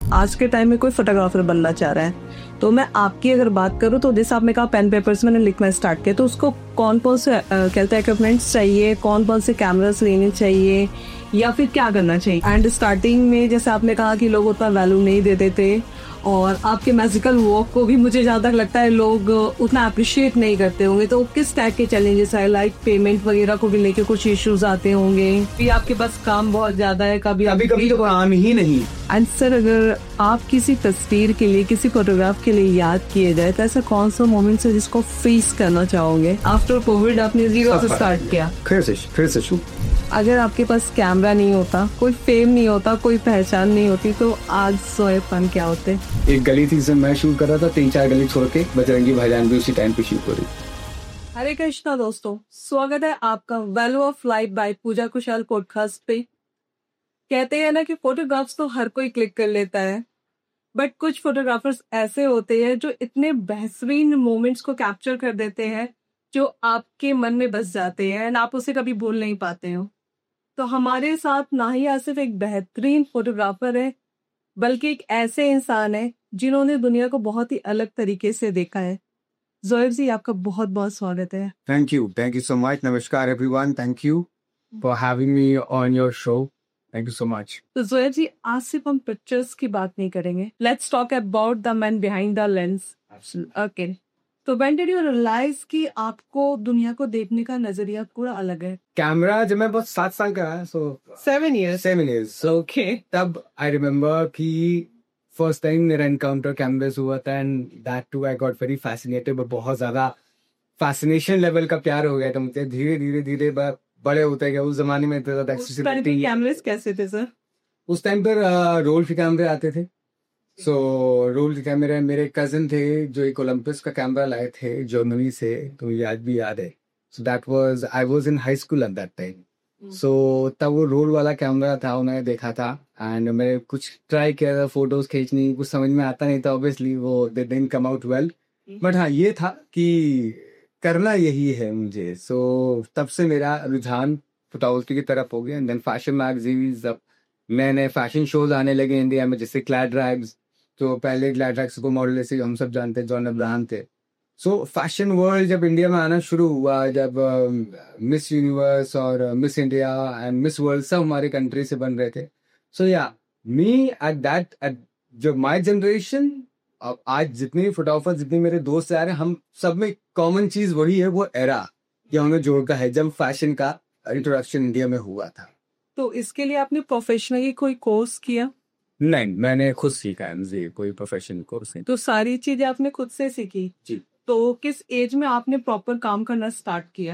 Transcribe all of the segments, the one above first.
आज के टाइम में कोई फोटोग्राफर बनना चाह रहा है, तो मैं आपकी अगर बात करूँ तो जैसे आपने कहा पेन पेपर्स मैंने लिखना स्टार्ट किया, तो उसको कौन कौन से कहते हैं इक्विपमेंट्स चाहिए, कौन कौन से कैमरास लेने चाहिए या फिर क्या करना चाहिए? एंड स्टार्टिंग में जैसे आपने कहा कि लोग उतना वैल्यू नहीं देते थे और आपके मैजिकल वर्क को भी मुझे जहाँ तक लगता है लोग उतना अप्रिशिएट नहीं करते होंगे, तो किस टाइप के चैलेंजेस है? लाइक पेमेंट वगैरह को भी लेके कुछ इश्यूज आते होंगे, भी आपके पास काम बहुत ज्यादा है, कभी कभी तो काम ही नहीं। एंड सर, अगर आप किसी तस्वीर के लिए, किसी फोटोग्राफ के लिए याद किए जाए तो ऐसा कौन सा मोमेंट है जिसको फेस करना चाहोगे? आफ्टर कोविड आपने जीरो से स्टार्ट किया, फिर से शुरू। अगर आपके पास कैमरा नहीं होता, कोई फेम नहीं होता, कोई पहचान नहीं होती, तो आज सोएपन क्या होते? एक गली थी जिसमें मैं शूट कर रहा था, 3-4 गली छोड़ के बजरंगी भाईजान भी उसी टाइम पे शूट हो रही। हरे कृष्णा दोस्तों, स्वागत है आपका value of life by Pooja Kushal podcast पे। कहते हैं ना कि फोटोग्राफ्स तो हर कोई क्लिक कर लेता है, बट कुछ फोटोग्राफर्स ऐसे होते हैं जो इतने बेहतरीन मोमेंट्स को कैप्चर कर देते हैं जो आपके मन में बस जाते हैं एंड आप उसे कभी भूल नहीं पाते हो। तो हमारे साथ ना ही आज सिर्फ एक बेहतरीन फोटोग्राफर है, बल्कि एक ऐसे इंसान है जिन्होंने दुनिया को बहुत ही अलग तरीके से देखा है। जोएब जी, आपका बहुत बहुत स्वागत है। Thank you so much. नमस्कार everyone, thank you for having me on your show. Thank you so much. तो जोएब जी, आज सिर्फ हम पिक्चर्स की बात नहीं करेंगे, let's talk about the man behind the lens. Okay, तो व्हेन डिड यू रियलाइज कि आपको दुनिया को देखने का नजरिया पूरा अलग है? कैमरा जब मैं बस 7 साल का है, so 7 years। 7 years, so okay. तब आई रिमेम्बर कि फर्स्ट टाइम मेरा एनकाउंटर कैमरे से हुआ था and that too I got very fascinated. बहुत ज्यादा फैसिनेशन लेवल का प्यार हो गया था मुझे। धीरे धीरे बड़े होते गए। उस जमाने में इतना ज्यादा एक्सेसिबिलिटी। कैमरेस कैसे थे सर? उस टाइम पर रोल के कैमरे आते थे। सो रोल के कैमरे, मेरे कजिन थे जो एक ओलंपस का कैमरा लाए थे जर्मनी से, तो मुझे आज भी याद है। So that was, I was in high school at that time. So तब वो रोल वाला कैमरा था, उन्होंने देखा था एंड मैं कुछ ट्राई किया था फोटोज खींचनी। कुछ समझ में आता नहीं था, ऑब्वियसली वो they didn't come out well, but हाँ ये था कि करना यही है मुझे। सो तब से मेरा रुझान फोटोग्राफी की तरफ हो गया। एंड देन फैशन मैगजीन्स, अब नए नए फैशन शोज आने लगे इंडिया में, जैसे ग्लैड रैग्स। तो पहले ग्लैड रैग्स को मॉडल जैसे हम सब जानते हैं जॉन अब्राहम थे। सो फैशन वर्ल्ड जब इंडिया में आना शुरू हुआ, जब मिस यूनिवर्स और miss India and miss world सब हमारे कंट्री से बन रहे थे। सो या मी एट जो माय जनरेशन, आज जितने भी फोटोग्राफर, जितने मेरे दोस्त आ रहे हैं, हम सब में कॉमन चीज वही है, वो एरा जो हमें जोड़ता है जब फैशन का इंट्रोडक्शन इंडिया में हुआ था। तो इसके लिए आपने प्रोफेशनली कोई कोर्स किया? नहीं, मैंने खुद सीखा है, मुझे कोई प्रोफेशनल कोर्स नहीं। तो सारी चीजें आपने खुद से सीखी जी। तो किस एज में आपने प्रॉपर काम करना स्टार्ट किया?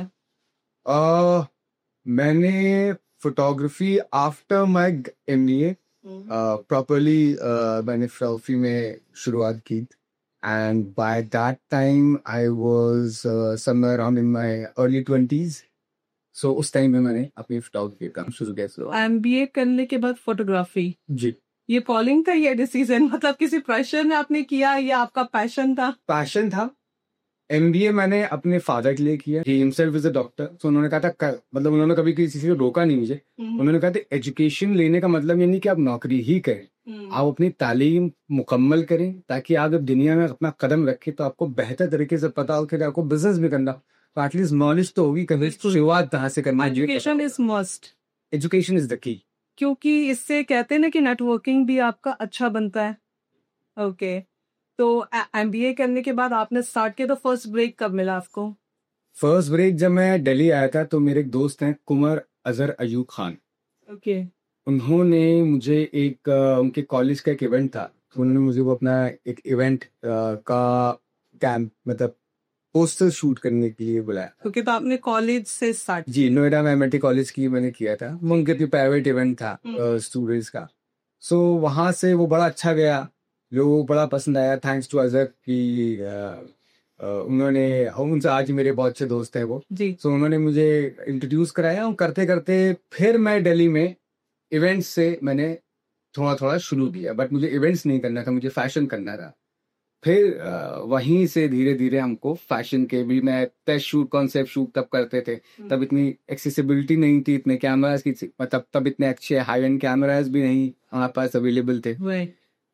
मैंने photography after my MBA properly मैंने फोटोग्राफी में शुरुआत की and by that time I was somewhere around in my early 20s। सो उस टाइम में मैंने अपनी फोटोग्राफी का काम शुरू किया। MBA करने के बाद फोटोग्राफी, जी। ये कॉलिंग था, ये डिसीजन, मतलब किसी प्रेशर ने आपने किया या आपका पैशन था? पैशन था। MBA मैंने अपने फादर के लिए किया। He himself is a doctor. तो उन्होंने कहा था, मतलब उन्होंने कभी किसी से रोका नहीं मुझे। उन्होंने कहा था एजुकेशन लेने का मतलब ये नहीं कि आप नौकरी ही करें, आप अपनी तालीम मुकम्मल करें ताकि आप जब दुनिया में अपना कदम रखें तो आपको बेहतर तरीके से पता हो कि आपको बिजनेस भी करना, तो एटलीस्ट नॉलेज तो होगी कि शुरुआत कहाँ से करना। Education is must. Education is the key, क्योंकि इससे कहते हैं ना कि नेटवर्किंग भी आपका अच्छा बनता है। ओके, तो MBA करने के बाद आपने स्टार्ट किया, तो फर्स्ट ब्रेक कब मिला आपको? फर्स्ट ब्रेक जब मैं दिल्ली आया था, तो मेरे एक दोस्त हैं कुमर अजहर अयूब खान। ओके। उन्होंने मुझे एक उनके कॉलेज का एक इवेंट था, तो उन्होंने मुझे वो अपना एक इवेंट का कैंप, मतलब पोस्टर शूट करने के लिए बुलाया। क्योंकि तो आपने कॉलेज से स्टार्ट? जी, नोएडा में MIT कॉलेज की मैंने किया था। उनके भी प्राइवेट इवेंट था स्टूडेंट्स का। सो वहां से वो बड़ा अच्छा गया, लोगों को बड़ा पसंद आया। थैंक्स टू अजहर की उन्होंने, उनसे आज मेरे बहुत अच्छे दोस्त हैं वो जी। सो उन्होंने मुझे इंट्रोड्यूस कराया और करते करते फिर मैं दिल्ली में इवेंट्स से मैंने थोड़ा थोड़ा शुरू किया। बट मुझे इवेंट्स नहीं करना था, मुझे फैशन करना था। फिर वहीं से धीरे धीरे हमको फैशन के भी, मैं टेस्ट शूट, कॉन्सेप्ट शूट तब करते थे। तब इतनी एक्सेसिबिलिटी नहीं थी, इतने कैमरास की, मतलब तब इतने अच्छे हाई एंड कैमरास भी नहीं हमारे पास अवेलेबल थे।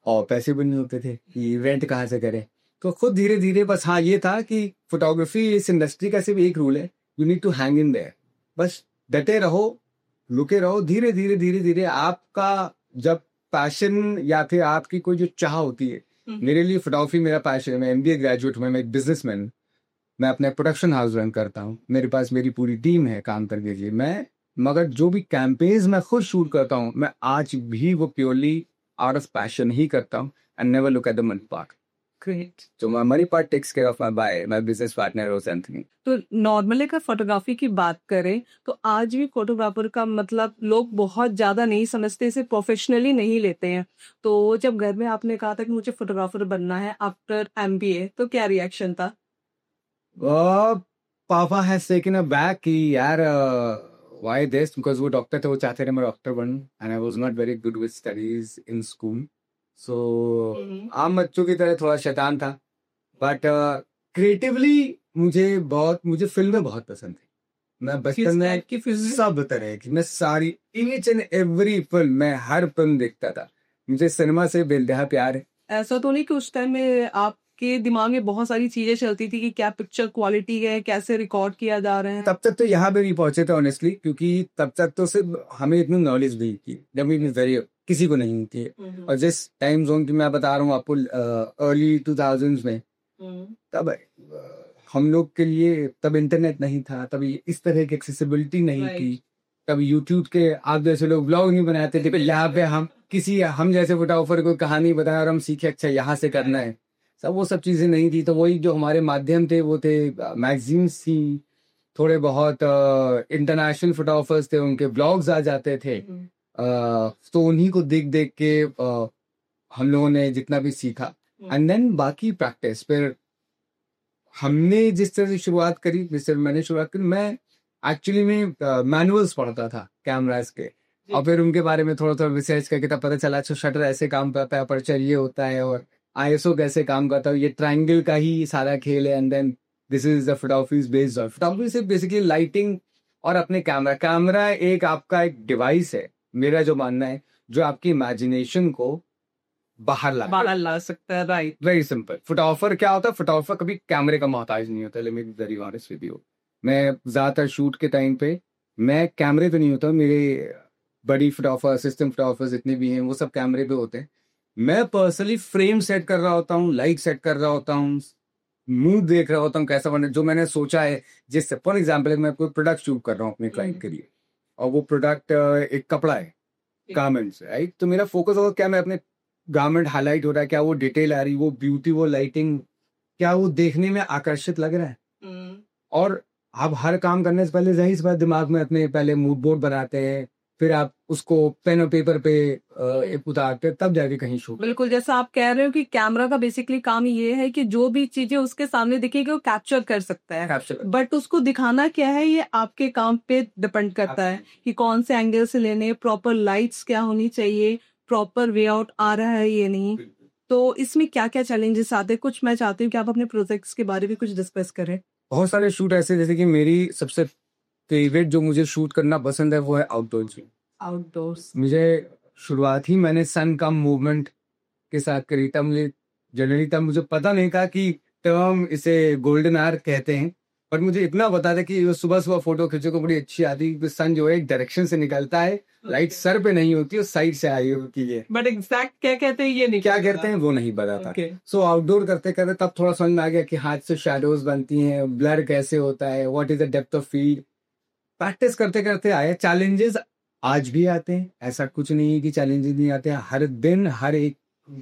और पैसे भी नहीं होते थे कि रेंट कहाँ से करें। तो खुद धीरे धीरे बस हाँ ये था कि फोटोग्राफी इस इंडस्ट्री का सिर्फ एक रूल है, you need to hang in there. बस डटे रहो, रुके रहो, धीरे धीरे धीरे धीरे आपका जब पैशन या फिर आपकी कोई जो चाह होती है, मेरे लिए फोटोग्राफी मेरा पैशन है। मैं एमबीए ग्रेजुएट हूँ, मैं एक बिजनेसमैन, मैं अपने प्रोडक्शन हाउस रन करता हूँ, मेरे पास मेरी पूरी टीम है काम करने के लिए। मैं मगर जो भी कैंपेन्स मैं खुद शूट करता हूँ, मैं आज भी वो प्योरली आउट ऑफ पैशन ही करता हूँ and never look at the money part. Great. So my money part takes care of my business partner Rose Anthony. तो नॉर्मली अगर फोटोग्राफी की बात करें तो आज भी फोटोग्राफर का मतलब लोग बहुत ज्यादा नहीं समझते, इसे प्रोफेशनली नहीं लेते हैं। तो जब घर में आपने कहा था कि मुझे फोटोग्राफर बनना है आफ्टर एमबीए, तो क्या रिएक्शन था? पापा हैज टेकन अ बैक कि यार why this, because वो डॉक्टर थे, वो चाहते थे मैं डॉक्टर बनूं and I was not very good with studies in school. So आम बच्चों की तरह थोड़ा शैतान था, बट क्रिएटिवली मुझे फिल्में बहुत पसंद थी। मैं बचपन में की फिल्म? सब तरह की, मैं सारी ईच एंड एवरी फिल्म, मैं हर फिल्म देखता था। मुझे सिनेमा से बेइंतहा प्यार है। ऐसा तो नहीं कि उस टाइम में आपके दिमाग में बहुत सारी चीजें चलती थी कि क्या पिक्चर क्वालिटी है, कैसे रिकॉर्ड किया जा रहा है? तब तक तो यहाँ पे नहीं पहुंचे थे ऑनेस्टली, क्योंकि तब तक तो सिर्फ हमें इतनी नॉलेज नहीं थी, जब वेरी किसी को नहीं थी। और जिस टाइम जोन की मैं बता रहा हूँ आपको, अर्ली 2000s में, तब हम लोग के लिए तब इंटरनेट नहीं था, तब इस तरह की एक्सेसिबिलिटी नहीं थी। तब यूट्यूब के आप जैसे लोग ब्लॉग नहीं बनाते थे, यहाँ पे हम जैसे फोटोग्राफर को कहानी बताया और हम सीखे अच्छा यहाँ से करना है, वो सब चीजें नहीं थी। तो वही जो हमारे माध्यम थे वो थे मैगजीन्स थी, थोड़े बहुत इंटरनेशनल फोटोग्राफर्स थे, उनके ब्लॉग्स आ जाते थे। तो उन्हीं को देख देख के हम लोगों ने जितना भी सीखा, एंड देन बाकी प्रैक्टिस। फिर हमने जिस तरह से शुरुआत करी, जिस तरह मैंने शुरुआत करी, मैं एक्चुअली में मैनुअल्स पढ़ता था कैमरास के, और फिर उनके बारे में थोड़ा थोड़ा रिसर्च करके तब पता चला अच्छा शटर ऐसे काम करता है, अपर्चर ये होता है, और आईएसओ कैसे काम करता है, ये ट्रायंगल का ही सारा खेल है। And then this is the photography based on photography से बेसिकली लाइटिंग और अपने कैमरा एक आपका एक डिवाइस है, मेरा जो मानना है, जो आपकी इमेजिनेशन को बाहर ला सकता है। Right, very simple. फोटोग्राफर क्या होता है, फोटोग्राफर कभी कैमरे का मोहताज नहीं होता। Let me be very honest with you, मैं ज्यादातर शूट के टाइम पे मैं कैमरे पे नहीं होता, मेरे बड़ी फोटोग्राफर, असिस्टेंट फोटोग्राफर जितने भी हैं वो सब कैमरे पे होते हैं। मैं पर्सनली फ्रेम सेट कर रहा होता हूँ, लाइट सेट कर रहा होता हूँ, मूड देख रहा होता हूँ कैसा बने, जो मैंने सोचा है। जिससे फॉर एग्जाम्पल मैं कोई प्रोडक्ट शूट कर रहा हूँ अपने क्लाइंट के लिए, और वो प्रोडक्ट एक कपड़ा है, गारमेंट्स, राइट। तो मेरा फोकस होगा क्या मैं अपने गारमेंट हाईलाइट हो रहा है, क्या वो डिटेल आ रही, वो ब्यूटी, वो लाइटिंग, क्या वो देखने में आकर्षित लग रहा है। और आप हर काम करने से पहले जाहिर सी बात दिमाग में अपने पहले मूड बोर्ड बनाते हैं, फिर आप उसको पेन और पेपर पे उतारते हैं, तब जाके कहीं शूट। बिल्कुल, जैसा आप कह रहे हो कि कैमरा का बेसिकली काम ये है कि जो भी चीजें उसके सामने दिखेगी वो कैप्चर कर सकता है, बट उसको दिखाना क्या है ये आपके काम पे डिपेंड करता है कि कौन से एंगल से लेने, प्रॉपर लाइट्स क्या होनी चाहिए, प्रॉपर वे आउट आ रहा है ये नहीं। तो इसमें क्या क्या चैलेंजेस आते हैं, कुछ मैं चाहती हूँ कि आप अपने प्रोजेक्ट्स के बारे में कुछ डिस्कस करें। बहुत सारे शूट ऐसे, जैसे कि मेरी सबसे फेवरेट जो मुझे शूट करना पसंद है वो है आउटडोर्स। मुझे शुरुआत ही मैंने सन का मूवमेंट के साथ करी। तब मुझे पता नहीं था कि टर्म इसे गोल्डन आवर कहते हैं, पर मुझे इतना पता था कि सुबह सुबह फोटो खींचे को बड़ी अच्छी आती है। सन जो है एक डायरेक्शन से निकलता है, लाइट सर पे नहीं होती है, साइड से आई होती है, बट एग्जैक्ट क्या कहते हैं ये नहीं, क्या कहते हैं वो नहीं पता था। सो आउटडोर करते करते तब थोड़ा समझ में आ गया कि हाथ से शैडोज बनती हैं, ब्लर कैसे होता है, what is the depth of field. Practice करते करते आए। चैलेंजेस आज भी आते हैं, ऐसा कुछ नहीं है कि चैलेंजेस नहीं आते हैं। हर दिन हर एक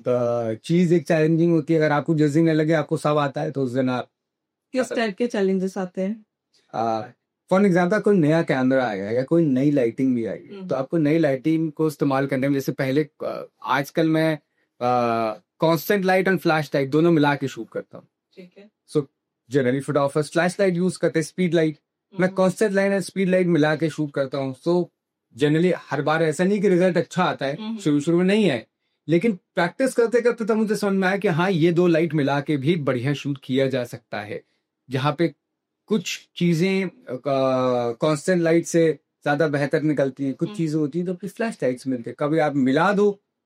चीज एक चैलेंजिंग होती है। अगर आपको जिस दिन लगे आपको सब आता है तो उस दिन आप किस टाइप के चैलेंजेस आते हैं? फॉर एग्जाम्पल कोई नया कैमरा आया या कोई नई लाइटिंग भी आई, तो आपको नई लाइटिंग को इस्तेमाल करने में, जैसे पहले आजकल मैं कांस्टेंट लाइट और फ्लैश लाइट दोनों मिला के शूट करता हूँ। ठीक है। So generally photographer flash light use करते हैं, स्पीड लाइट। मैं कांस्टेंट लाइट और स्पीड लाइट मिला के शूट करता हूँ। सो जनरली हर बार ऐसा नहीं कि रिजल्ट अच्छा आता है, शुरू में नहीं है, लेकिन प्रैक्टिस करते करते तब मुझे समझ में आया कि हाँ ये दो लाइट मिला के भी बढ़िया शूट किया जा सकता है। जहाँ पे कुछ चीजें कांस्टेंट लाइट से ज्यादा बेहतर निकलती हैं, कुछ चीजें होती हैं तो फिर फ्लैश लाइट्स मिलते हैं। कभी आप मिला दो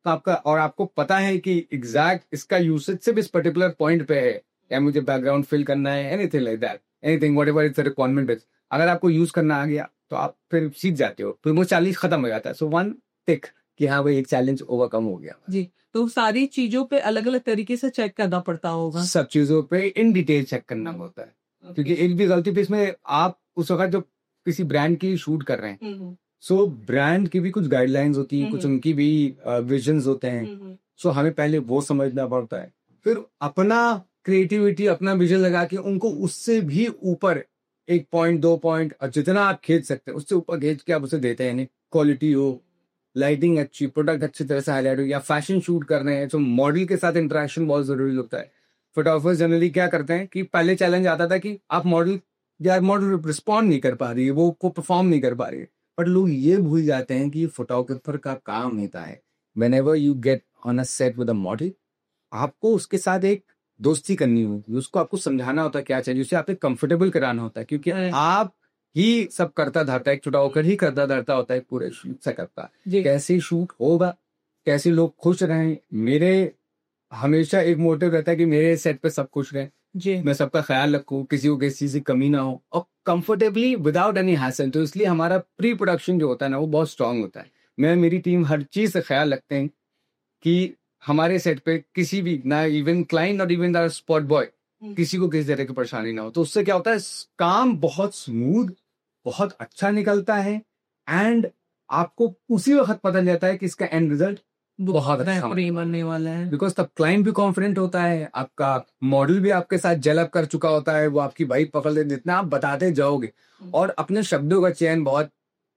तो आपका, और आपको पता है कि एग्जैक्ट इसका यूसेज सिर्फ इस पर्टिकुलर पॉइंट पे है, या मुझे बैकग्राउंड फिल करना है, anything like that, anything whatever it's the requirement is, अगर आपको यूज करना आ गया तो आप फिर सीख जाते हो, फिर वो चैलेंज खत्म हो जाता है। सो वन टिक कि हाँ भाई एक चैलेंज ओवरकम हो गया। जी, तो सारी चीजों पे अलग अलग तरीके से चेक करना पड़ता होगा। सब चीजों पे इन डिटेल चेक करना होता है, क्योंकि एक भी गलती पे इसमें आप उस वक्त जो किसी ब्रांड की शूट कर रहे हैं, सो ब्रांड की भी कुछ गाइडलाइंस होती हैं, कुछ उनकी भी विजन्स होते हैं, सो हमें पहले वो समझना पड़ता है, फिर अपना क्रिएटिविटी, अपना विजन लगा के उनको उससे भी ऊपर 1 पॉइंट 2 पॉइंट और जितना आप खींच सकते हैं उससे ऊपर खींच के आप उसे देते हैं। क्वालिटी हो, लाइटिंग अच्छी, प्रोडक्ट अच्छी तरह से हाईलाइट हो, या फैशन शूट कर रहे हैं तो मॉडल के साथ इंटरेक्शन बहुत जरूरी होता है। फोटोग्राफर्स जनरली क्या करते हैं कि पहले चैलेंज आता था कि आप मॉडल रिस्पॉन्ड नहीं कर पा रही है, वो को परफॉर्म नहीं कर पा रही है, बट लोग ये भूल जाते हैं कि फोटोग्राफर का काम होता है whenever you get on a set with a model, आपको उसके साथ एक दोस्ती करनी होगी, उसको आपको समझाना होता है क्या चाहिए, उसे आपको कंफर्टेबल कराना होता है, क्योंकि आप ही सब करता धरता है, एक छोटा होकर ही करता धरता होता है, पूरे शूट से करता है। कैसे शूट होगा, कैसे लोग खुश रहें, मेरे हमेशा एक मोटिव रहता है कि मेरे सेट पे सब खुश रहें जी, मैं सबका ख्याल रखूं, किसी को किसी चीज की कमी ना हो, और कंफर्टेबली विदाउट एनी हैसल। तो इसलिए हमारा प्री प्रोडक्शन जो होता है ना वो बहुत स्ट्रांग होता है। मैं, मेरी टीम हर चीज से ख्याल रखते हैं कि हमारे सेट पे किसी भी, ना इवन क्लाइंट और इवन द स्पॉट बॉय, किसी को किसी तरह की परेशानी ना हो। तो उससे क्या होता है, काम बहुत स्मूथ, बहुत अच्छा निकलता है, एंड आपको उसी वक्त पता चलता है कि इसका एंड रिजल्ट बहुत अच्छा बनने वाला है, बिकॉज तब क्लाइंट भी कॉन्फिडेंट होता है, आपका मॉडल भी आपके साथ जेलअप कर चुका होता है, वो आपकी बाइक पकड़ ले, जितना आप बताते जाओगे, और अपने शब्दों का चयन बहुत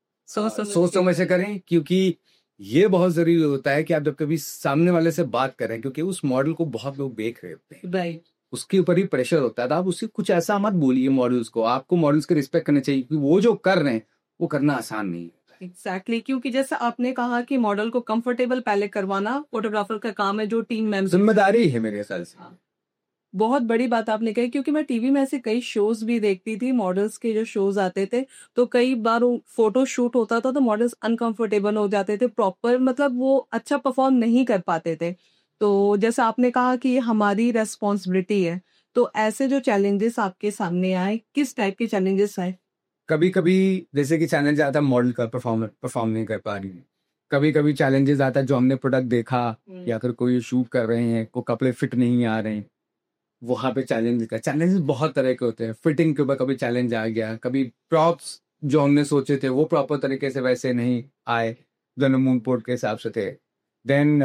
सोच समझ से करें, क्योंकि ये बहुत जरूरी होता है कि आप जब कभी सामने वाले से बात करें, क्योंकि उस मॉडल को बहुत लोग देख रहे होते हैं, राइट, उसके ऊपर ही प्रेशर होता है। तो आप उससे कुछ ऐसा मत बोलिए मॉडल्स को, आपको मॉडल्स के रिस्पेक्ट करना चाहिए, क्योंकि वो जो कर रहे हैं वो करना आसान नहीं है। एग्जैक्टली, क्योंकि जैसे आपने कहा कि मॉडल को कंफर्टेबल पहले करवाना फोटोग्राफर का काम है, जो टीम मेंबर जिम्मेदारी है मेरे ख्याल से। बहुत बड़ी बात आपने कही, क्योंकि मैं टीवी में ऐसे कई शोज भी देखती थी, मॉडल्स के जो शोज आते थे, तो कई बार फोटो शूट होता था तो मॉडल्स अनकंफर्टेबल हो जाते थे, प्रॉपर मतलब वो अच्छा परफॉर्म नहीं कर पाते थे। तो जैसे आपने कहा कि ये हमारी रेस्पॉन्सिबिलिटी है, तो ऐसे जो चैलेंजेस आपके सामने आए, किस टाइप के चैलेंजेस आए? कभी कभी जैसे कि चैलेंज आता है मॉडल का परफॉर्म नहीं कर पा रही है, कभी कभी चैलेंजेस आता है जो हमने प्रोडक्ट देखा, या फिर कोई शूट कर रहे हैं, को कपड़े फिट नहीं आ रहे हैं, वहां पे चैलेंजेस बहुत तरह के होते हैं। फिटिंग के ऊपर कभी चैलेंज आ गया, कभी प्रॉप्स जो हमने सोचे थे वो प्रॉपर तरीके से वैसे नहीं आए, जो मून पोर्ट के हिसाब से थे। देन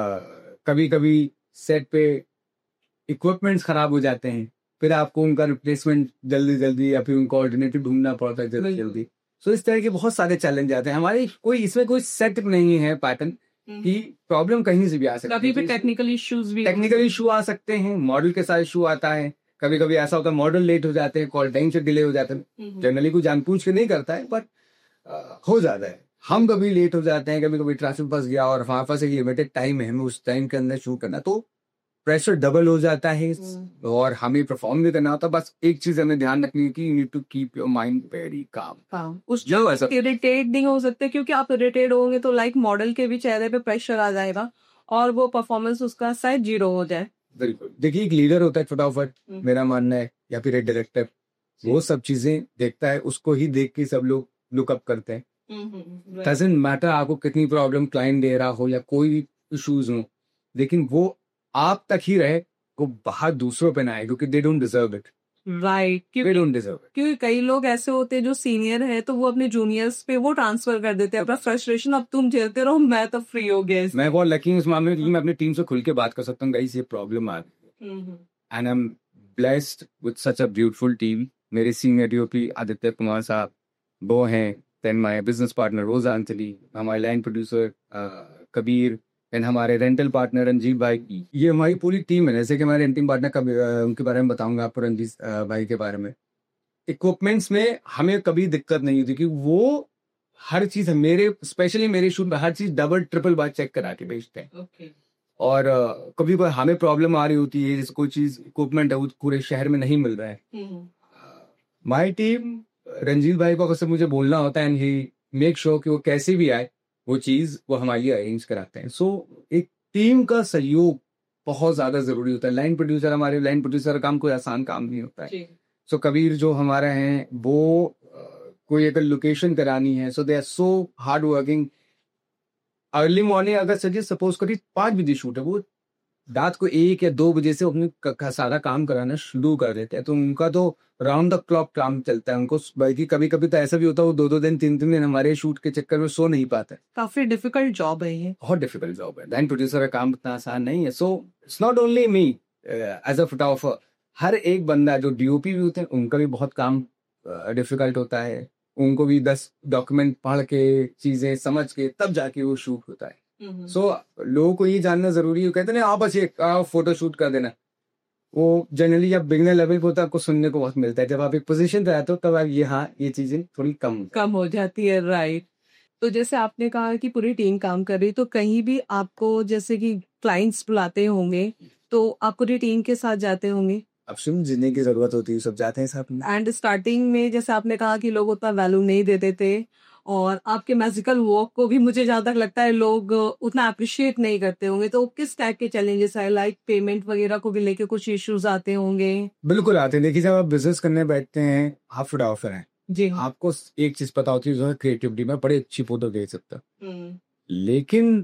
कभी कभी सेट पे इक्विपमेंट्स खराब हो जाते हैं, फिर आपको उनका रिप्लेसमेंट जल्दी जल्दी, या फिर उनका ऑल्टरनेटिव ढूंढना पड़ता है जल्दी जल्दी। सो इस तरह के बहुत सारे चैलेंज आते हैं। हमारे कोई इसमें कोई सेट नहीं है पैटर्न की, प्रॉब्लम कहीं से भी आ सकती है, कभी भी टेक्निकल इशू आ सकते हैं, मॉडल के साथ इशू आता है, कभी कभी ऐसा होता है मॉडल लेट हो जाते हैं, कॉल टाइम से डिले हो जाते हैं। जनरली कोई जानबूझ के नहीं करता है, बट हो जाता है। हम कभी लेट हो जाते हैं, कभी कभी ट्रैफिक फंस गया और हमारे पास एक लिमिटेड टाइम है, हमें उस टाइम के अंदर शूट करना, तो प्रेशर डबल हो जाता है और हमें परफॉर्म भी करना होता है। बस एक चीज हमें ध्यान रखनी है कि you need to keep your mind very calm. उस जो ऐसा इरिटेट नहीं हो सकते, क्योंकि आप इरिटेट होंगे तो लाइक मॉडल के भी चेहरे पे प्रेशर आ जाएगा और वो परफॉर्मेंस उसका शायद 0 हो जाए। बिल्कुल, देखिए एक लीडर होता है फटाफट, मेरा मानना है, या फिर एक डायरेक्टर, वो सब चीजें देखता है, उसको ही देख के सब लोग लुकअप करते हैं। डजंट मैटर आपको कितनी प्रॉब्लम क्लाइंट दे रहा हो या कोई इश्यूज हो, लेकिन वो आप तक ही रहे, वो बाहर दूसरों पे ना आए, क्योंकि they don't deserve it. Right, they don't deserve it. क्योंकि कई लोग ऐसे होते हैं जो सीनियर है तो वो अपने जूनियर्स पे वो ट्रांसफर कर देते हैं अपना फ्रस्ट्रेशन, अब तुम झेलते रहो, मैं तो फ्री हो गया। मैं बहुत लकी हूँ इस मामले में, क्योंकि मैं अपनी टीम से खुल के बात कर सकता हूँ, गाइस ये प्रॉब्लम आ रही है, and I am blessed with such a beautiful team. मेरे सीनियर डीओपी आदित्य कुमार साहब वो हैं, then my business partner Roza Anjali, हमारे लाइन प्रोड्यूसर कबीर, एंड हमारे रेंटल पार्टनर रंजीत भाई। ये हमारी पूरी टीम है। जैसे कि हमारे रेंटिंग पार्टनर उनके बारे में बताऊंगा आपको, रंजीत भाई के बारे में। इक्विपमेंट्स में हमें कभी दिक्कत नहीं होती, क्योंकि वो हर चीज मेरे, स्पेशली मेरे शूट में हर चीज डबल ट्रिपल बार चेक करा के भेजते हैं। और कभी कोई हमें प्रॉब्लम आ रही होती है, जैसे कोई चीज इक्विपमेंट है वो पूरे शहर में नहीं मिल रहा है, माय टीम रंजीत भाई को अगर मुझे बोलना होता है, एंड ही मेक श्योर कि वो कैसे भी आए, वो चीज वो हमारे लिए अरेंज कराते हैं। सो एक टीम का सहयोग बहुत ज्यादा जरूरी होता है। हमारे लाइन प्रोड्यूसर का काम कोई आसान काम नहीं होता है। सो कबीर जो हमारा है वो कोई अगर लोकेशन करानी है, so they are so hard working. Early morning अगर सपोज करिए 5 बजे शूट है, वो रात को 1 या 2 बजे से अपने सारा काम कराना शुरू कर देते हैं। तो उनका तो राउंड द क्लॉक काम चलता है उनको। बल्कि कभी कभी तो ऐसा भी होता है वो 2-2 दिन 3-3 दिन हमारे शूट के चक्कर में सो नहीं पाता है। काफी डिफिकल्ट जॉब है ये। बहुत डिफिकल्ट जॉब है। लाइन प्रोड्यूसर का काम इतना आसान नहीं है। So it's not only me as a photographer, हर एक बंदा जो डीओपी भी होते हैं उनका भी बहुत काम डिफिकल्ट होता है। उनको भी 10 डॉक्यूमेंट पढ़ के चीजें समझ के तब जाके वो शूट होता है। सो लोगों को ये जानना जरूरी है। कहते हैं आप बस एक फोटो शूट कर देना, वो जनरली जब बिगनर लेवल पे होता है आपको सुनने को बहुत मिलता है। जब आप एक पोजीशन पे आते हो तब आप ये चीजें थोड़ी कम हो जाती है। राइट। तो जैसे आपने कहा कि पूरी टीम काम कर रही, तो कहीं भी आपको जैसे कि क्लाइंट्स बुलाते होंगे तो आप पूरी टीम के साथ जाते होंगे। अब सुन जीने की जरूरत होती है, सब जाते हैं साथ में। एंड स्टार्टिंग में जैसे आपने कहा कि लोग उतना वैल्यू नहीं देते थे, और आपके मैजिकल वर्क को भी मुझे जहाँ तक लगता है लोग उतना अप्रिशिएट नहीं करते होंगे। तो किस टाइप के चैलेंजेस है, लाइक पेमेंट वगैरह को भी लेके कुछ इश्यूज आते होंगे? बिल्कुल आते हैं। देखिए जब आप बिजनेस करने बैठते हैं, आप फोटोग्राफर हैं जी। आपको एक चीज पता होती है जो है क्रिएटिविटी में बड़ी अच्छी फोटो दे सकता है। लेकिन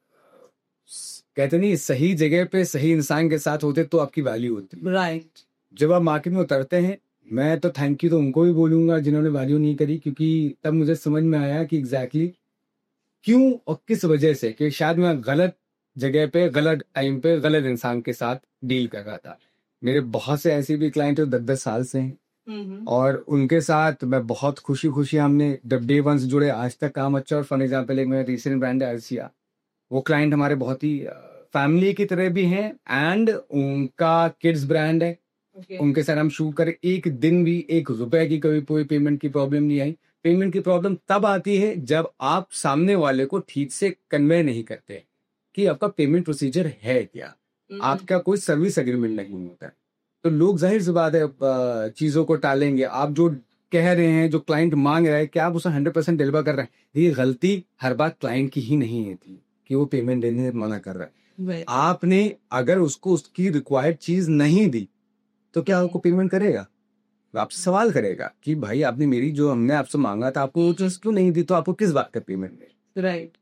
कहते नहीं सही जगह पे सही इंसान के साथ होते तो आपकी वैल्यू होती है। राइट। जब आप मार्केट में उतरते हैं, मैं तो थैंक यू तो उनको भी बोलूंगा जिन्होंने वैल्यू नहीं करी, क्योंकि तब मुझे समझ में आया कि एग्जैक्टली क्यों और किस वजह से कि शायद मैं गलत जगह पे गलत टाइम पे गलत इंसान के साथ डील कर रहा था। मेरे बहुत से ऐसे भी क्लाइंट जो 10-10 साल से हैं और उनके साथ मैं बहुत खुशी खुशी हमने डे वन से जुड़े आज तक काम अच्छा। और फॉर एग्जाम्पल एक मेरा रिसेंट ब्रांड है अर्सिया, वो क्लाइंट हमारे बहुत ही फैमिली की तरह भी हैं एंड उनका किड्स ब्रांड है। उनके साथ हम शूट करें, एक दिन भी 1 रुपए की कभी कोई पेमेंट की प्रॉब्लम नहीं आई। पेमेंट की प्रॉब्लम तब आती है जब आप सामने वाले को ठीक से कन्वे नहीं करते कि आपका पेमेंट प्रोसीजर है क्या, आपका कोई सर्विस एग्रीमेंट नहीं होता है। तो लोग जाहिर सी बात है चीजों को टालेंगे। आप जो कह रहे हैं, जो क्लाइंट मांग रहा है, क्या आप उसे 100% डिलीवर कर रहे हैं? ये गलती हर बार क्लाइंट की ही नहीं थी कि वो पेमेंट देने से मना कर रहा है। आपने अगर उसको उसकी रिक्वायर्ड चीज नहीं दी तो क्या आपको पेमेंट करेगा? आपसे सवाल करेगा कि भाई आपने मेरी जो हमने आपसे मांगा था आपको चीज क्यों नहीं दी, तो आपको किस बात का पेमेंट है? राइट।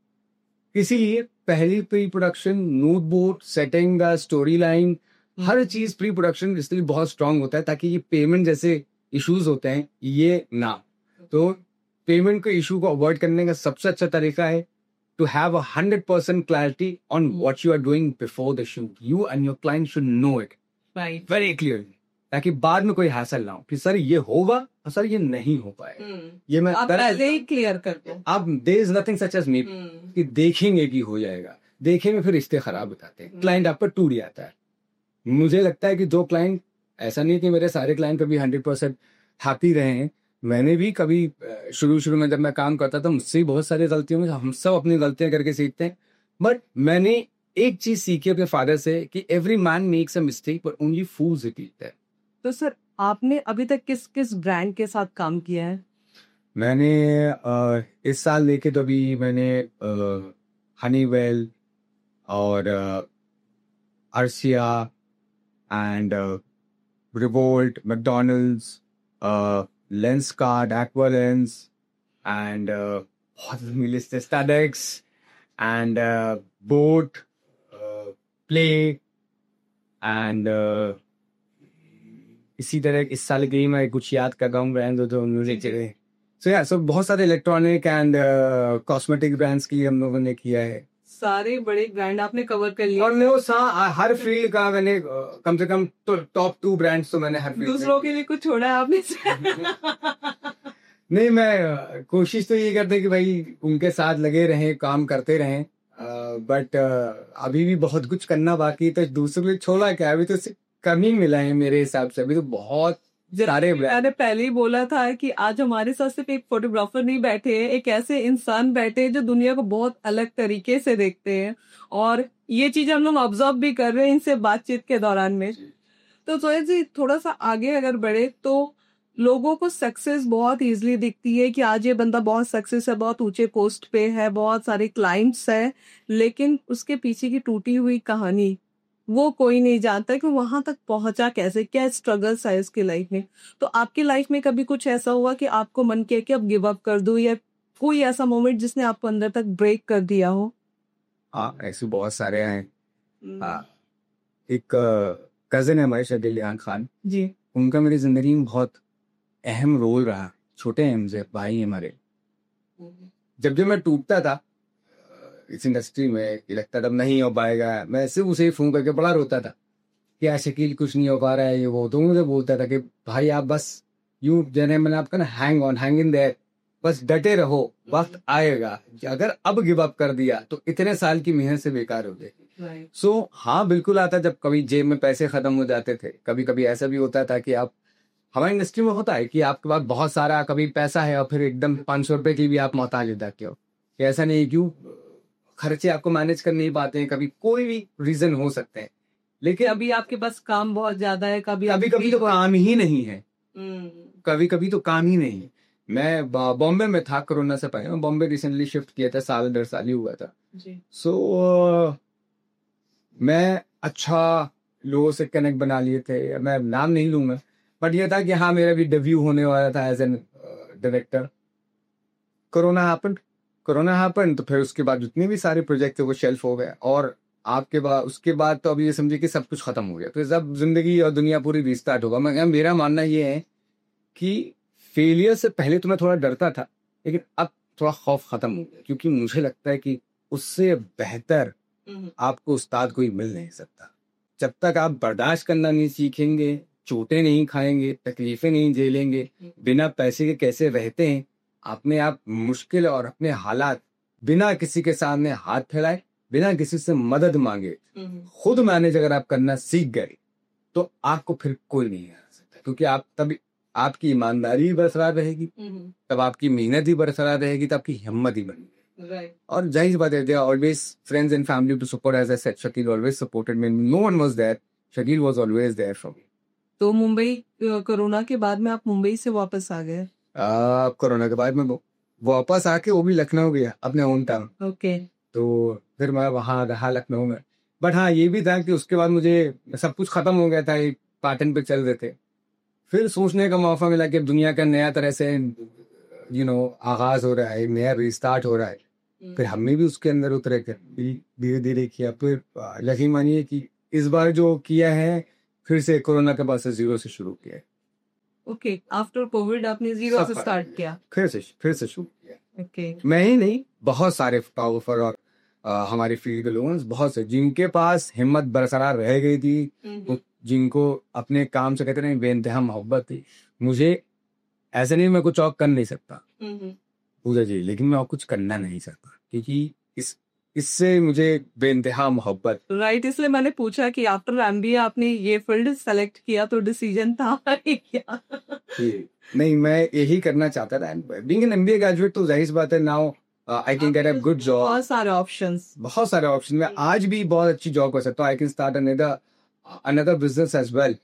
इसीलिए पहली pre production, mood board, setting, story line, हर चीज प्री प्रोडक्शन इसलिए बहुत स्ट्रांग होता है ताकि ये पेमेंट जैसे इश्यूज होते हैं ये ना। तो पेमेंट के इशू को अवॉइड करने का सबसे अच्छा तरीका है to have 100% clarity on what you are doing before the shoot. You and your client should know it very clearly, ताकि बाद में कोई हासिल ना हो कि सर ये होगा और सर ये नहीं हो पाएगा। ये मैं आप पहले ही क्लियर कर दो। अब there is nothing such as me कि देखेंगे कि हो जाएगा, देखेंगे फिर रिश्ते खराब बताते हैं, क्लाइंट आप पर टूट जाता है। मुझे लगता है कि जो क्लाइंट, ऐसा नहीं कि मेरे सारे क्लाइंट कभी 100% हैप्पी रहे हैं। मैंने भी कभी शुरू में जब मैं काम करता था मुझसे भी बहुत सारी गलतियों में, हम सब अपनी गलतियां करके सीखते हैं। बट मैंने एक चीज सीखी अपने फादर से कि every man makes a mistake but only fools repeat that. तो सर आपने अभी तक किस किस ब्रांड के साथ काम किया है? मैंने इस साल लेके तो अभी मैंने हनीवेल और अर्सिया and Revolt, McDonald's, Lenskart, Aqualens and बहुत लिस्ट है, Stadex and boAt, play and इसी तरह इस साल की मैं कुछ याद कर रहा हूँ ब्रांड जो म्यूजिक जगह। सो या सो बहुत सारे इलेक्ट्रॉनिक एंड कॉस्मेटिक ब्रांड्स की हम लोगों ने किया है। सारे बड़े ब्रांड आपने कवर कर लिए। और हर फील्ड का मैंने कम से कम तो टॉप 2 ब्रांड्स तो मैंने हर फील्ड दूसरों के लिए कुछ छोड़ा है आपने? नहीं, मैं कोशिश तो ये करते हैं कि भाई उनके साथ लगे रहें, काम करते रहें। बट अभी भी बहुत कुछ करना बाकी, तो दूसरों के लिए छोड़ा क्या, अभी तो कम ही मिला है मेरे हिसाब से। अभी तो बहुत सारे मैंने पहले ही बोला था कि आज हमारे साथ सिर्फ एक फोटोग्राफर नहीं बैठे हैं, एक ऐसे इंसान बैठे हैं जो दुनिया को बहुत अलग तरीके से देखते हैं, और ये चीज हम लोग ऑब्जर्व भी कर रहे हैं इनसे बातचीत के दौरान में। तो सोहेल जी थोड़ा सा आगे अगर बढ़े तो लोगों को सक्सेस बहुत इजीली दिखती है कि आज ये बंदा बहुत सक्सेस है, बहुत ऊंचे पोस्ट पे है, बहुत सारे क्लाइंट्स है, लेकिन उसके पीछे की टूटी हुई कहानी वो कोई नहीं जानता कि वहां तक पहुंचा कैसे, क्या स्ट्रगल्स है उसकी लाइफ में। तो आपकी लाइफ में कभी कुछ ऐसा हुआ कि आपको मन किया कि अब गिव अप कर दूं, या कोई ऐसा मोमेंट जिसने आपको अंदर तक ब्रेक कर दिया हो? हाँ, ऐसे बहुत सारे हैं। हाँ, एक कजन है हमारे, शकील खान जी। उनका मेरी जिंदगी में बहुत अहम रोल रहा। छोटे हैं हमसे, भाई हैं हमारे। जब जब मैं टूटता था इस इंडस्ट्री में, कि लगता था अब नहीं हो पाएगा, मैं सिर्फ उसे ही फोन करके बड़ा रोता था कि यार शकील कुछ नहीं हो पा रहा है, ये वो। तो मुझे बोलता था कि भाई आप बस यूं, जैसे मैंने आपका ना, hang on, hang in there, बस डटे रहो, वक्त आएगा। अगर अब गिव अप कर दिया तो इतने साल की मेहनत से बेकार हो गई। सो हाँ, बिल्कुल आता, जब कभी जेब में पैसे खत्म हो जाते थे। कभी कभी ऐसा भी होता था कि आप, हमारी इंडस्ट्री में होता है कि आपके पास बहुत सारा कभी पैसा है और फिर एकदम 500 रुपए की भी आप मोहताज हो जाते हो। कि ऐसा नहीं, क्यों खर्चे आपको मैनेज कर नहीं पाते हैं, कभी कोई भी रीजन हो सकते हैं। लेकिन अभी आपके पास काम बहुत ज्यादा है, कभी कभी कभी तो काम ही नहीं है, हम्म, कभी कभी तो काम ही नहीं। मैं बॉम्बे में था कोरोना से पहले, मैं बॉम्बे रिसेंटली शिफ्ट किया था, साल 1.5 साल ही हुआ था। जी। सो मैं अच्छा लोगों से कनेक्ट बना लिए थे, मैं नाम नहीं लूंगा, बट ये था कि हाँ, मेरा भी डेब्यू होने वाला था as a director. Corona happen तो फिर उसके बाद जितने भी सारे प्रोजेक्ट थे वो शेल्फ हो गए, और आपके बाद उसके बाद तो अभी ये समझिए कि सब कुछ खत्म हो गया, तो सब जिंदगी और दुनिया पूरी रीस्टार्ट होगा। मेरा मानना ये है कि फेलियर से पहले तो मैं थोड़ा डरता था, लेकिन अब थोड़ा खौफ खत्म हो गया, क्योंकि मुझे लगता है कि उससे बेहतर आपको उस्ताद कोई मिल नहीं सकता। जब तक आप बर्दाश्त करना नहीं सीखेंगे, चोटें नहीं खाएंगे, तकलीफें नहीं झेलेंगे, बिना पैसे के कैसे रहते हैं, अपने आप मुश्किल और अपने हालात बिना किसी के सामने हाथ फैलाए, बिना किसी से मदद मांगे, खुद मैनेज अगर आप करना सीख गए, तो आपको फिर कोई नहीं हरा सकता। क्योंकि आप तब, आपकी ईमानदारी भी बरकरार रहेगी, तब आपकी मेहनत भी बरकरार रहेगी, तब आपकी हिम्मत ही बनेगी। और जाहिर सी बात है, there always friends and family to support. As I said, Shakeel always supported me, no one was there, Shakeel was always there for me. तो मुंबई, कोरोना के बाद में आप मुंबई से वापस आ गए? कोरोना के बाद में वापस आके वो भी लखनऊ गया, अपने होम टाउन। ओके। तो फिर मैं वहाँ रहा लखनऊ में। बट हाँ, ये भी था कि उसके बाद मुझे सब कुछ खत्म हो गया था, एक पैटर्न पे चल रहे थे। फिर सोचने का मौका मिला कि अब दुनिया का नया तरह से आगाज हो रहा है, नया रिस्टार्ट हो रहा है। फिर हमने भी उसके अंदर उतरे कर धीरे धीरे किया। फिर यकीन मानिए कि इस बार जो किया है, फिर से कोरोना के बाद से जीरो से शुरू किया है। ओके, आफ्टर कोविड आपने जीरो से स्टार्ट किया? फिर से शुरू किया। ओके। मैं ही नहीं, बहुत सारे फोटोग्राफर और हमारी फील्ड के लोग बहुत से, जिनके पास हिम्मत बरकरार रह गई थी, जिनको अपने काम से कहते नहीं बेइंतहा मोहब्बत थी। मुझे ऐसे नहीं, मैं कुछ और कर नहीं सकता पूजा जी, लेकिन मैं और कुछ करना नहीं सकता, क्योंकि इससे मुझे बेइंतहा मोहब्बत। राइट, इसलिए मैंने पूछा कि आफ्टर एमबीए आपने ये फील्ड सेलेक्ट किया, तो डिसीजन था क्या? नहीं, मैं यही करना चाहता था। बीइंग एन एमबीए ग्रेजुएट, तो जाहिर सी बात है, now I can get a good job. बहुत सारे ऑप्शन, मैं आज भी बहुत अच्छी जॉब कर सकता हूँ। I can start another business as well.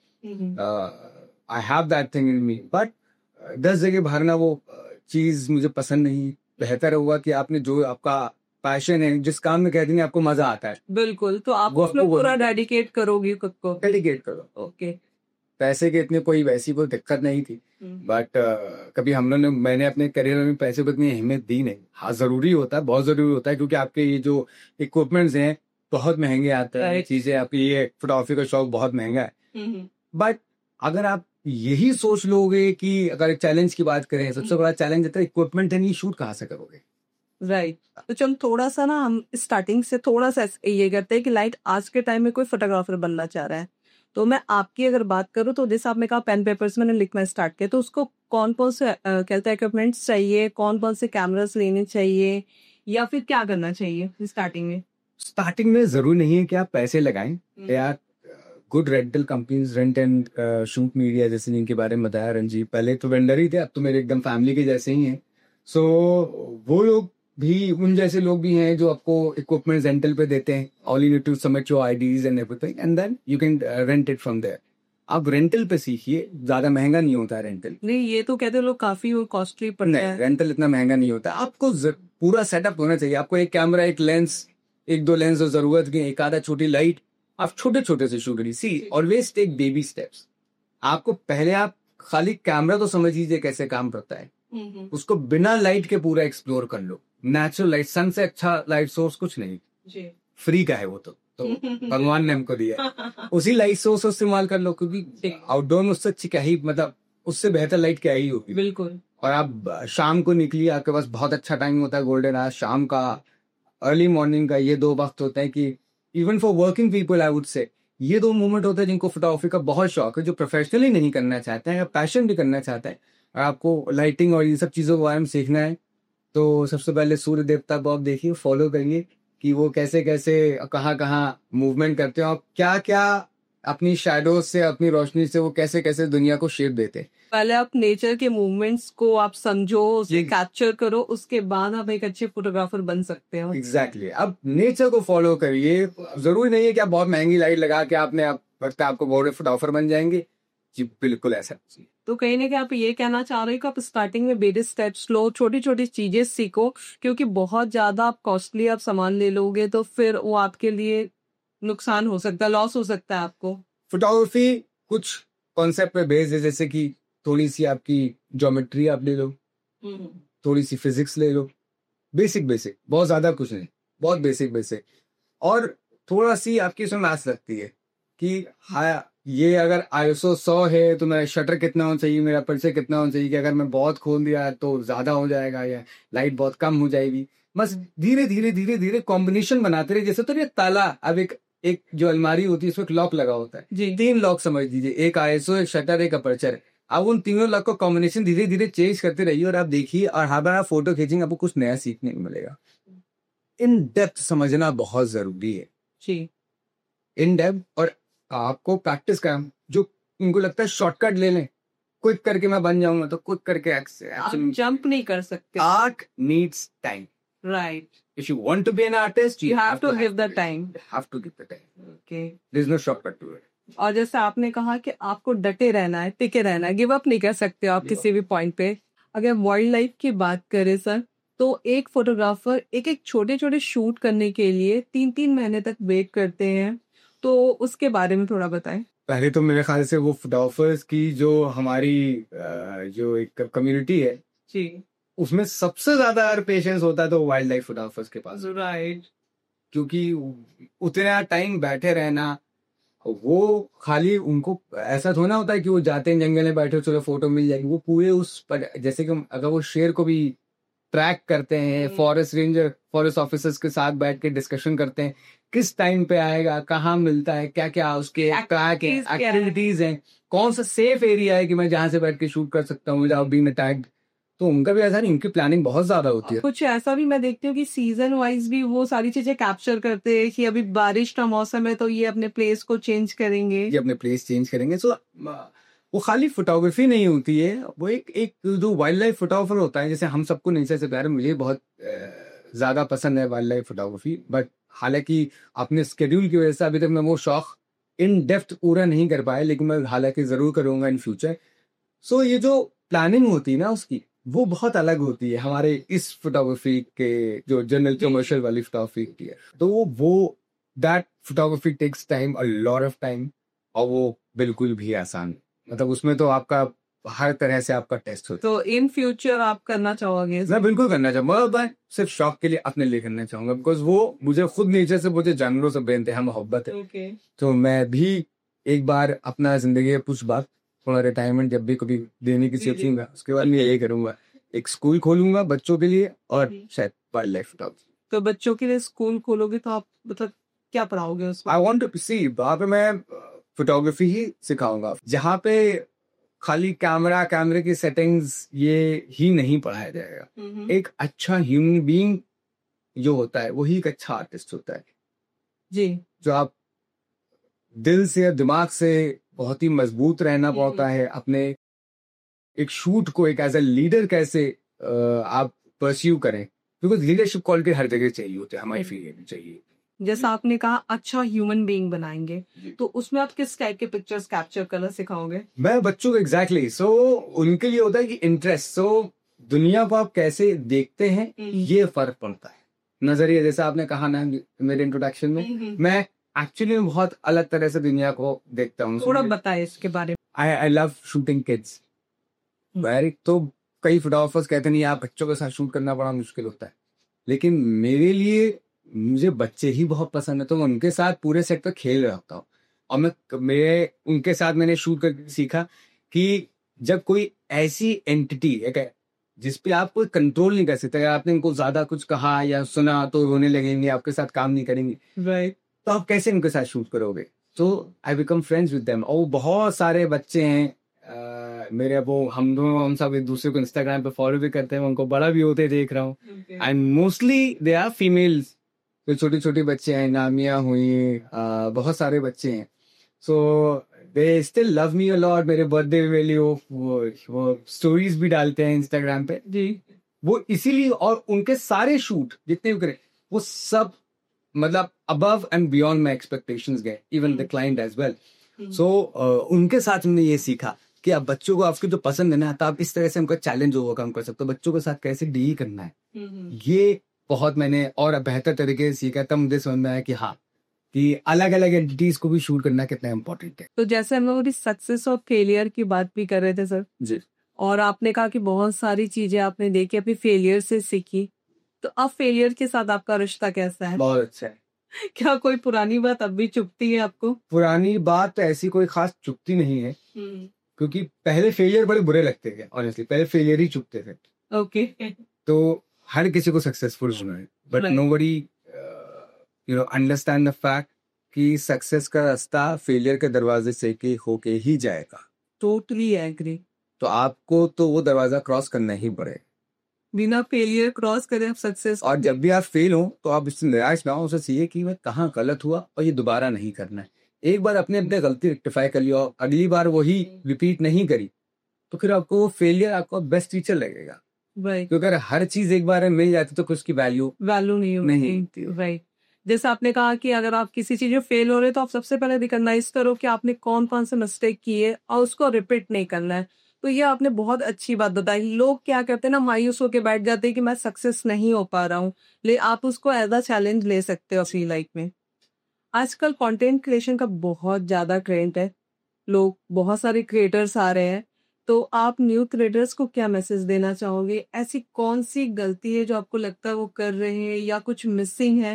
I have that thing in me, but 10 जगह भरना वो चीज मुझे पसंद नहीं। बेहतर हुआ कि आपने जो आपका पैशन है, जिस काम में कहते हैं आपको मजा आता है, बिल्कुल, तो आप उसमें पूरा डेडिकेट करोगी, खुद को डेडिकेट करो। ओके। पैसे की इतनी कोई वैसी कोई दिक्कत नहीं थी, बट कभी मैंने अपने करियर में पैसे को इतनी अहमियत दी नहीं। हाँ, जरूरी होता है, बहुत जरूरी होता है, क्योंकि आपके ये जो इक्विपमेंट्स हैं बहुत महंगे आते हैं, चीजें, आपकी ये फोटोग्राफी का शौक बहुत महंगा है। बट अगर आप यही सोच लोगे कि अगर चैलेंज की बात करें, सबसे बड़ा चैलेंज होता है इक्विपमेंट है नहीं, शूट कहाँ से करोगे? राइट। तो चलो थोड़ा सा ना हम स्टार्टिंग से थोड़ा सा ये करते हैं कि लाइट आज के टाइम में कोई फोटोग्राफर बनना चाह रहा है, तो मैं आपकी अगर बात करूँ, तो जैसे आपने कहा पेन पेपर्स मैंने लिखना स्टार्ट किया, तो उसको कौन कौन से कहते हैं इक्विपमेंट्स चाहिए, कौन कौन से कैमरास लेने चाहिए, या फिर क्या करना चाहिए स्टार्टिंग में? स्टार्टिंग में जरूरी नहीं है कि आप पैसे लगाएं, या good rental companies, rent and shoot media जैसे जिनके बारे में बताया रंजीत, पहले तो वेंडर ही थे, अब तो मेरे एकदम फैमिली के जैसे ही हैं। सो वो लोग भी, उन जैसे लोग भी हैं जो आपको इक्विपमेंट रेंटल पे देते हैं। All you need to submit your IDs and everything, and then you can rent it from there. आप रेंटल पे सीखिए, ज्यादा महंगा नहीं होता है रेंटल। नहीं, ये तो कहते हैं लोग काफी कॉस्टली पड़ता नहीं, है। रेंटल इतना महंगा नहीं होता। आपको पूरा सेटअप होना चाहिए। आपको एक कैमरा, एक लेंस, एक दो लेंस, जरूरत की एक आधा छोटी लाइट, आप छोटे छोटे से शूट करिए। See always take baby steps. आपको पहले आप खाली कैमरा तो समझ लीजिए कैसे काम करता है, उसको बिना लाइट के पूरा एक्सप्लोर कर लो। नेचुरल लाइट, सन से अच्छा लाइट सोर्स कुछ नहीं, फ्री का है वो तो भगवान ने हमको दिया है। उसी लाइट सोर्स इस्तेमाल कर लो, क्योंकि आउटडोर में उससे अच्छी क्या ही, मतलब उससे बेहतर लाइट क्या ही होगी। बिल्कुल। और आप शाम को निकलिए, आपके पास बहुत अच्छा टाइम होता है, गोल्डन आवर, शाम का, अर्ली मॉर्निंग का। ये दो वक्त होते हैं कि even for working people I would say ये दो मोमेंट होते हैं जिनको फोटोग्राफी का बहुत शौक है, जो प्रोफेशनली नहीं करना चाहते हैं या पैशन भी करना चाहते हैं, और आपको लाइटिंग और इन सब चीज़ों के बारे में सीखना है, तो सबसे पहले सूर्य देवता को आप देखिए, फॉलो करिए कि वो कैसे कैसे कहाँ कहाँ मूवमेंट करते हैं, और क्या क्या अपनी शैडो से, अपनी रोशनी से वो कैसे कैसे दुनिया को शेप देते हैं। पहले आप नेचर के मूवमेंट्स को आप समझो, उसे कैप्चर करो, उसके बाद आप एक अच्छे फोटोग्राफर बन सकते हो। एग्जैक्टली। अब नेचर को फॉलो करिए। जरूरी नहीं है कि आप बहुत महंगी लाइट लगा के आपने आप लगता है आपको बहुत फोटोग्राफर बन जाएंगे। जी बिल्कुल ऐसा। तो कहीं ना कहीं आप ये कहना चाह रहे हो कि आप स्टार्टिंग में बेबी स्टेप्स लो, छोटी छोटी चीजें सीखो, क्योंकि बहुत ज्यादा आप कॉस्टली आप सामान ले लोगे तो फिर वो आपके लिए नुकसान हो सकता है, लॉस हो सकता है आपको। फोटोग्राफी कुछ कॉन्सेप्ट पे बेस्ड है, जैसे कि थोड़ी सी आपकी ज्योमेट्री आप ले लो, थोड़ी सी फिजिक्स ले लो, बेसिक बेसिक, बहुत ज्यादा कुछ नहीं, बहुत बेसिक बेसिक। और थोड़ा सी आपकी इसमें मैथ्स लगती है कि हाँ, ये अगर आईएसओ 100 है तो मेरा शटर कितना होना चाहिए, मेरा पर्चे कितना होना चाहिए, कि अगर मैं बहुत खोल दिया तो ज्यादा हो जाएगा या लाइट बहुत कम हो जाएगी। बस धीरे धीरे धीरे धीरे कॉम्बिनेशन बनाते रहे। जैसे तो ये ताला, अब एक एक जो अलमारी होती है उसमें एक लॉक लगा होता है जी। 3 लॉक समझ लीजिए, एक आईएसओ, एक शटर, एक अपर्चर। आप उन तीनों लॉक का कॉम्बिनेशन धीरे धीरे चेंज करते रहिए, और आप देखिए, और हर बार आप फोटो खींचेंगे आपको कुछ नया सीखने को मिलेगा। इन डेप्थ समझना बहुत जरूरी है जी। In depth. और आपको प्रैक्टिस करना, जो उनको लगता है शॉर्टकट ले लें, क्विक करके मैं बन जाऊंगा, तो क्विक करके आप जंप नहीं कर सकते। Art needs time, right. if you want to be an artist You have to give the it. time. You have to give the time. Okay. There is no shortcut to it. और जैसे आपने कहा कि आपको डटे रहना है, टिके रहना है, गिव अप नहीं कर सकते हो आप किसी भी पॉइंट पे। अगर वाइल्ड लाइफ की बात करें सर, तो एक फोटोग्राफर एक एक छोटे छोटे शूट करने के लिए 3-3 महीने तक वेट करते हैं, तो उसके बारे में थोड़ा बताएं। पहले तो मेरे ख्याल से वो फोटोग्राफर्स की जो हमारी जो एक कम्युनिटी है जी, उसमें सबसे ज्यादा अगर पेशेंस होता है तो वाइल्ड लाइफ फोटोग्राफर्स के पास। राइट। क्योंकि उतना टाइम बैठे रहना, वो खाली उनको ऐसा थोड़ा होता है कि वो जाते हैं जंगल में बैठे चलो फोटो मिल जाएगी। वो पूरे उस पर, जैसे कि अगर वो शेर को भी ट्रैक करते हैं, फॉरेस्ट रेंजर, फॉरेस्ट ऑफिसर्स के साथ बैठ के डिस्कशन करते हैं किस टाइम पे आएगा, कहाँ मिलता है, क्या क्या उसके एक्टिविटीज हैं, कौन सा सेफ एरिया है कि मैं जहाँ से बैठ के शूट कर सकता हूँ विदाउट बीइंग अटैक्ड। तो उनका भी ऐसा नहीं, उनकी प्लानिंग बहुत ज्यादा होती है। कुछ ऐसा भी मैं देखती हूँ कि सीजन वाइज भी वो सारी चीजें कैप्चर करते हैं कि अभी बारिश का मौसम है तो ये अपने प्लेस को चेंज करेंगे, ये अपने प्लेस चेंज करेंगे। सो वो खाली फोटोग्राफी नहीं होती है, वो एक एक जो वाइल्ड लाइफ फोटोग्राफर होता है, जैसे हम सबको नेचर से प्यार है, मुझे बहुत ज्यादा पसंद है वाइल्ड लाइफ फोटोग्राफी। बट हालांकि अपने स्केड्यूल की वजह से अभी तक मैं वो शौक इन डेप्थ पूरा नहीं कर पाया, लेकिन मैं हालांकि जरूर करूंगा इन फ्यूचर। सो ये जो प्लानिंग होती है ना उसकी, वो बहुत अलग होती है हमारे इस फोटोग्राफी के जो जनरल कमर्शियल वाली फोटोग्राफी की है। तो वो that photography takes time, a lot of time, और वो बिल्कुल भी आसान, मतलब उसमें तो आपका हर तरह से आपका टेस्ट होता है। तो इन फ्यूचर आप करना चाहोगे? मैं बिल्कुल करना चाहूंगा, मैं सिर्फ शौक के लिए अपने लिए करना चाहूंगा, बिकॉज वो मुझे खुद नेचर से, मुझे जानवरों से बेइंतहा मोहब्बत है। Okay. तो मैं भी एक बार अपना जिंदगी के कुछ बात, थोड़ा रिटायरमेंट जब भी कभी देने की सोचूंगा, उसके बाद मैं यही करूंगा, एक स्कूल खोलूंगा बच्चों के लिए, और शायद वाइल्ड लाइफ फोटोग्राफी। तो बच्चों के लिए स्कूल खोलोगे तो आप मतलब क्या पढ़ाओगे उसमें? आई वांट टू सी, वहां पे मैं फोटोग्राफी ही सिखाऊंगा, जहाँ पे खाली कैमरे की सेटिंग्स ये ही नहीं पढ़ाया जाएगा। एक अच्छा ह्यूमन बीइंग जो होता है वही एक अच्छा आर्टिस्ट होता है जी। जो आप दिल से या दिमाग से बहुत ही मजबूत रहना पड़ता है। अपने एक शूट को एक एज ए लीडर कैसे आप परस्यू करें, बिकॉज लीडरशिप क्वालिटी हर जगह चाहिए होती है, हमारी फील्ड में चाहिए। जैसा आपने कहा अच्छा ह्यूमन बीइंग बनाएंगे, तो उसमें आप किस टाइप के पिक्चर्स कैप्चर करना सिखाओगे? मैं बच्चों को एग्जैक्टली सो उनके लिए होता है कि इंटरेस्ट, सो दुनिया को आप कैसे देखते हैं ये फर्क पड़ता है। नजरिया, जैसा आपने कहा ना मेरे इंट्रोडक्शन में, मैं एक्चुअली बहुत अलग तरह से दुनिया को देखता हूँ। थोड़ा बताए इसके बारे में। I love shooting kids. Very, तो कई फोटोग्राफर्स कहते नहीं आप बच्चों के साथ शूट करना बड़ा मुश्किल होता है, लेकिन मेरे लिए मुझे बच्चे ही बहुत पसंद है, तो मैं उनके साथ पूरे सेट पर खेल रहा होता हूँ। और मैं उनके साथ मैंने शूट करके सीखा कि जब कोई ऐसी एंटिटी है जिस पे आप कोई कंट्रोल नहीं कर सकते, अगर आपने उनको ज्यादा कुछ कहा या सुना तो रोने लगेंगे, आपके साथ काम नहीं करेंगे, राइट, तो आप कैसे उनके साथ शूट करोगे? तो I become friends with them. और बहुत सारे बच्चे हैं मेरे, वो हम सब एक दूसरे को इंस्टाग्राम पे फॉलो भी करते हैं, उनको बड़ा भी होते देख रहा हूँ। And mostly they are females, जो छोटी छोटी बच्चे हैं, नामिया हुई, बहुत सारे बच्चे हैं। So they still love me a lot. मेरे बर्थडे वेली वो स्टोरीज भी डालते हैं इंस्टाग्राम पे जी, वो इसीलिए। और उनके सारे शूट जितने भी करें वो सब मतलब above and beyond my expectations गए, even the client as well. So उनके साथ हमने ये सीखा कि आप बच्चों को आपके जो पसंद है ना, तो आप इस तरह से उनका चैलेंज ओवरकम कर सकते हो, बच्चों के साथ कैसे डील करना है। ये बहुत मैंने और बेहतर तरीके से सीखा, तब मुझे समझ में आया कि हाँ, कि अलग अलग एंटिटीज को भी शूट करना कितना इम्पोर्टेंट है। तो जैसे हम लोग सक्सेस और फेलियर की बात भी कर रहे थे सर जी, और आपने कहा कि बहुत सारी चीजें आपने देखी, अपनी फेलियर से सीखी, तो अब फेलियर के साथ आपका रिश्ता कैसा है? बहुत अच्छा है। क्या कोई पुरानी बात अब भी चुभती है आपको? पुरानी बात ऐसी कोई खास चुभती नहीं है, क्योंकि पहले फेलियर बड़े बुरे लगते थे, ऑनेस्टली पहले फेलियर ही चुभते थे। ओके, तो हर किसी को सक्सेसफुल होना है, but Right. Nobody understand the fact कि सक्सेस का रास्ता फेलियर के दरवाजे से के होके ही जाएगा। Totally agree. तो आपको तो वो दरवाजा क्रॉस करना ही पड़ेगा। बिना फेलियर क्रॉस करे आप सक्सेस। और जब भी आप फेल हो तो आप इससे निराश ना हो, उसे चाहिए कि मैं कहाँ गलत हुआ और ये दोबारा नहीं करना है। एक बार अपने अपने गलती रेक्टिफाई कर लिया और अगली बार वही रिपीट नहीं करी, तो फिर आपको वो फेलियर आपको बेस्ट टीचर लगेगा। राइट, क्योंकि अगर हर चीज एक बार में मिल जाती तो कुछ की वैल्यू नहीं होती। राइट, जैसे आपने कहा कि अगर आप किसी चीज में फेल हो रहे हो तो आप सबसे पहले रिकॉग्नाइज करो कि आपने कौन कौन से मिस्टेक किए और उसको रिपीट नहीं करना है। तो ये आपने बहुत अच्छी बात बताई। लोग क्या करते हैं ना, मायूस होकर बैठ जाते हैं कि मैं सक्सेस नहीं हो पा रहा हूँ, ले आप उसको एज अ चैलेंज ले सकते हो अपनी लाइफ में। आजकल कंटेंट क्रिएशन का बहुत ज्यादा ट्रेंड है, लोग बहुत सारे क्रिएटर्स आ रहे हैं, तो आप न्यू क्रिएटर्स को क्या मैसेज देना चाहोगे? ऐसी कौन सी गलती है जो आपको लगता है वो कर रहे हैं या कुछ मिसिंग है?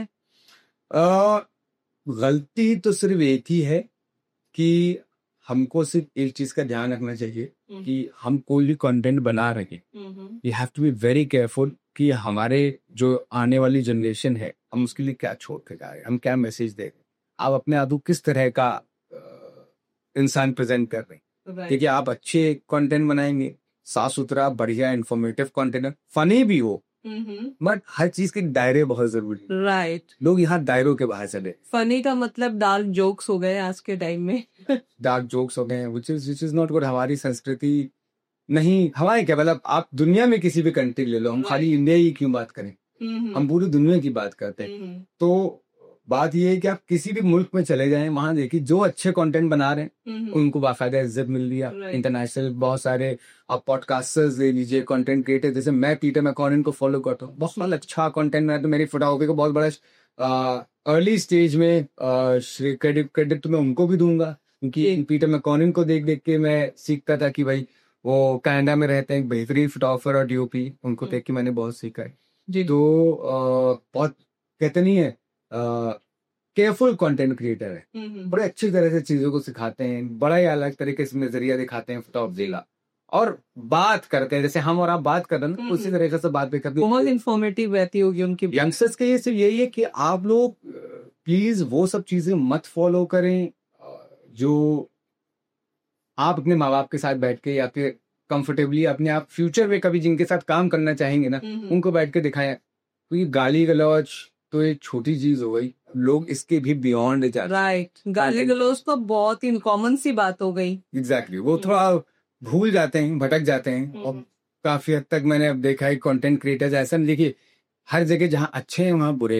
गलती तो सिर्फ एक ही है कि हमको सिर्फ एक चीज का ध्यान रखना चाहिए कि हम कोई भी कंटेंट बना रहे हैं, we have to be very careful कि हमारे जो आने वाली जनरेशन है हम उसके लिए क्या छोड़ के जा रहे हैं, हम क्या मैसेज दे रहे हैं, आप अपने आप को किस तरह का इंसान प्रेजेंट कर रहे हैं। क्योंकि आप अच्छे कंटेंट बनाएंगे, साफ सुथरा बढ़िया इंफॉर्मेटिव कंटेंट, फनी भी हो, बट हर चीज के दायरे बहुत जरूरी है। राइट, लोग यहाँ दायरों के बाहर चले। फनी का मतलब डार्क जोक्स हो गए आज के टाइम में। डार्क जोक्स हो गए, विच इज नॉट गुड। हमारी संस्कृति नहीं, हमारे क्या मतलब, आप दुनिया में किसी भी कंट्री ले लो, हम खाली इंडिया ही क्यों बात करें, हम पूरी दुनिया की बात करते हैं। तो बात ये है कि आप किसी भी मुल्क में चले जाएं, वहां देखिए जो अच्छे कंटेंट बना रहे हैं उनको बाकायदा इज्जत मिल रही है। इंटरनेशनल बहुत सारे आप पॉडकास्टर्स ले लीजिए, कंटेंट क्रिएटर, जैसे मैं पीटर मैकॉर्डन को फॉलो करता हूँ, बहुत अच्छा कंटेंट बनाता है। मेरी फोटोग्राफी को बहुत बड़ा अर्ली स्टेज में क्रेडिट तो मैं उनको भी दूंगा, क्योंकि पीटर मैकॉर्डन को देख देख के मैं सीखता था कि भाई वो कनाडा में रहते हैं, बेहतरीन फोटोग्राफर और डीओपी, उनको देख के मैंने बहुत सीखा है। तो बहुत कहते नहीं है केयरफुल कंटेंट क्रिएटर है, बड़े अच्छी तरह से चीजों को सिखाते हैं, बड़ा ही अलग तरीके से नजरिया दिखाते हैं फोटोग्राफी का, और बात करते हैं जैसे हम और आप बात कर रहे हैं, उसी तरीके से बात भी करते हैं। बहुत इंफॉर्मेटिव रहती होगी उनकी। यंगस्टर्स के लिए सिर्फ यही है कि आप लोग प्लीज वो सब चीजें मत फॉलो करें जो आप अपने माँ बाप के साथ बैठ के या फिर कंफर्टेबली अपने आप फ्यूचर में कभी जिनके साथ काम करना चाहेंगे ना, उनको बैठ के दिखाएं। क्योंकि गाली गलौज तो एक छोटी चीज हो गई, लोग इसके भी बियॉन्ड जाते हैं। राइट, गाली गलौज तो बहुत ही कॉमन सी बात हो गई। एग्जैक्टली, वो थोड़ा भूल जाते हैं, भटक जाते हैं। और काफी हद तक मैंने अब देखा है कंटेंट क्रिएटर्स ऐसा नहीं, देखिए हर जगह जहाँ अच्छे हैं वहाँ बुरे भी,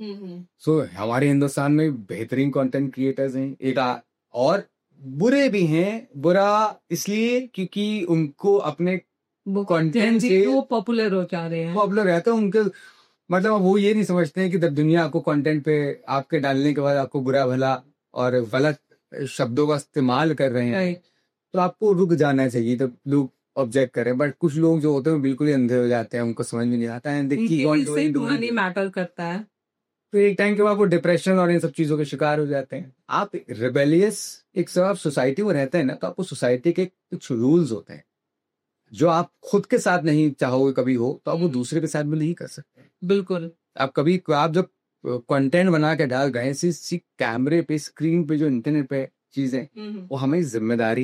सो हमारे हिंदुस्तान में बेहतरीन कंटेंट क्रिएटर्स हैं और बुरे भी हैं। बुरा इसलिए क्योंकि उनको अपने कंटेंट से वो पॉपुलर हो जा रहे हैं। पॉपुलर रहता है उनके, मतलब वो ये नहीं समझते हैं कि जब दुनिया आपको कंटेंट पे आपके डालने के बाद आपको बुरा भला और गलत शब्दों का इस्तेमाल कर रहे हैं, तो आपको रुक जाना चाहिए। तो लोग ऑब्जेक्ट करें, बट कुछ लोग जो होते हैं बिल्कुल ही अंधे हो जाते हैं, उनको समझ में नहीं आता है। मनी मैटर करता है, तो एक टाइम के बाद वो डिप्रेशन और इन सब चीजों के शिकार हो जाते हैं। आप रिबेलियस एक सब सोसाइटी में रहते हैं ना, तो आपको सोसाइटी के कुछ रूल्स होते हैं जो आप खुद के साथ नहीं चाहोगे कभी हो, तो आप वो दूसरे के साथ भी नहीं कर सकते। बिल्कुल। आप जब कंटेंट बना के डाल गए इसी कैमरे पे, स्क्रीन पे, जो इंटरनेट पे चीजें, वो हमें जिम्मेदारी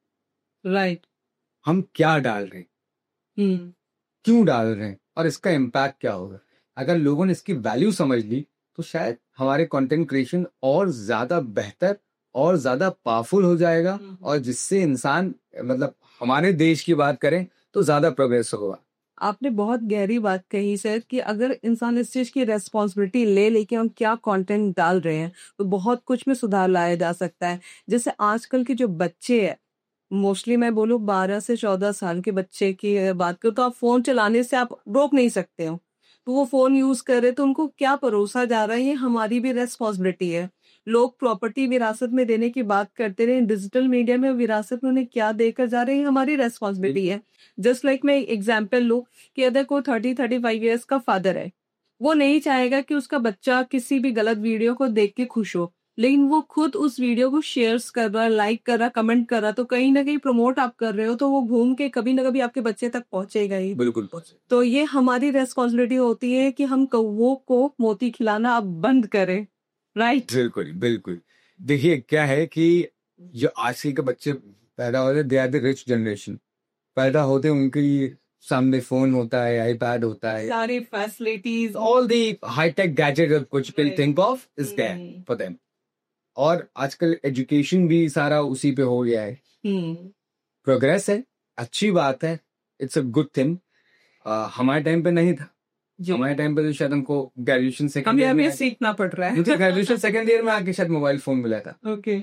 है। राइट। हम क्या डाल रहे हैं, क्यों डाल रहे हैं, और इसका इम्पैक्ट क्या होगा। अगर लोगों ने इसकी वैल्यू समझ ली तो शायद हमारे कंटेंट क्रिएशन और ज्यादा बेहतर और ज्यादा पावरफुल हो जाएगा, और जिससे इंसान, मतलब हमारे देश की बात करें तो ज्यादा प्रोग्रेस होगा। आपने बहुत गहरी बात कही सर, कि अगर इंसान इस चीज की रेस्पॉन्सिबिलिटी ले कि हम क्या कंटेंट डाल रहे हैं, तो बहुत कुछ में सुधार लाया जा सकता है। जैसे आजकल के जो बच्चे हैं, मोस्टली मैं बोलूँ 12 से 14 साल के बच्चे की बात करूँ, तो आप फोन चलाने से आप रोक नहीं सकते हो। तो वो फोन यूज कर रहे, तो उनको क्या परोसा जा रहा है, ये हमारी भी रेस्पॉन्सिबिलिटी है। लोग प्रॉपर्टी विरासत में देने की बात करते रहे, डिजिटल मीडिया में विरासत में उन्हें क्या देकर जा रहे हैं, हमारी रेस्पॉन्सिबिलिटी है। जस्ट लाइक मैं एग्जाम्पल लूँ कि अगर कोई 35 ईयर्स का फादर है, वो नहीं चाहेगा कि उसका बच्चा किसी भी गलत वीडियो को देख के खुश हो, लेकिन वो खुद उस वीडियो को शेयर्स कर रहा, लाइक कर रहा, कमेंट कर रहा, तो कहीं ना कहीं प्रमोट आप कर रहे हो, तो वो घूम के कभी ना कभी आपके बच्चे तक पहुंचेगा ही। बिल्कुल पहुंचे। तो ये हमारी रेस्पॉन्सिबिलिटी होती है कि हम कौवों को मोती खिलाना अब बंद करें। राइट। बिल्कुल बिल्कुल। देखिए क्या है कि जो आजकल के बच्चे पैदा होते हैं, they are the rich generation. पैदा होते उनकी सामने फोन होता है, आईपैड होता है, सारी facilities, all the high tech gadget कुछ can think of is there for them. और आजकल एजुकेशन भी सारा उसी पे हो गया है। प्रोग्रेस है, अच्छी बात है, इट्स अ गुड थिंग। हमारे टाइम पे नहीं था। हमारे टाइम पे तो शायद हमको ग्रेजुएशन सेकंड ईयर में सीखना पड़ रहा है। मुझे ग्रेजुएशन सेकंड ईयर में आके शायद मोबाइल फोन मिला था। ओके।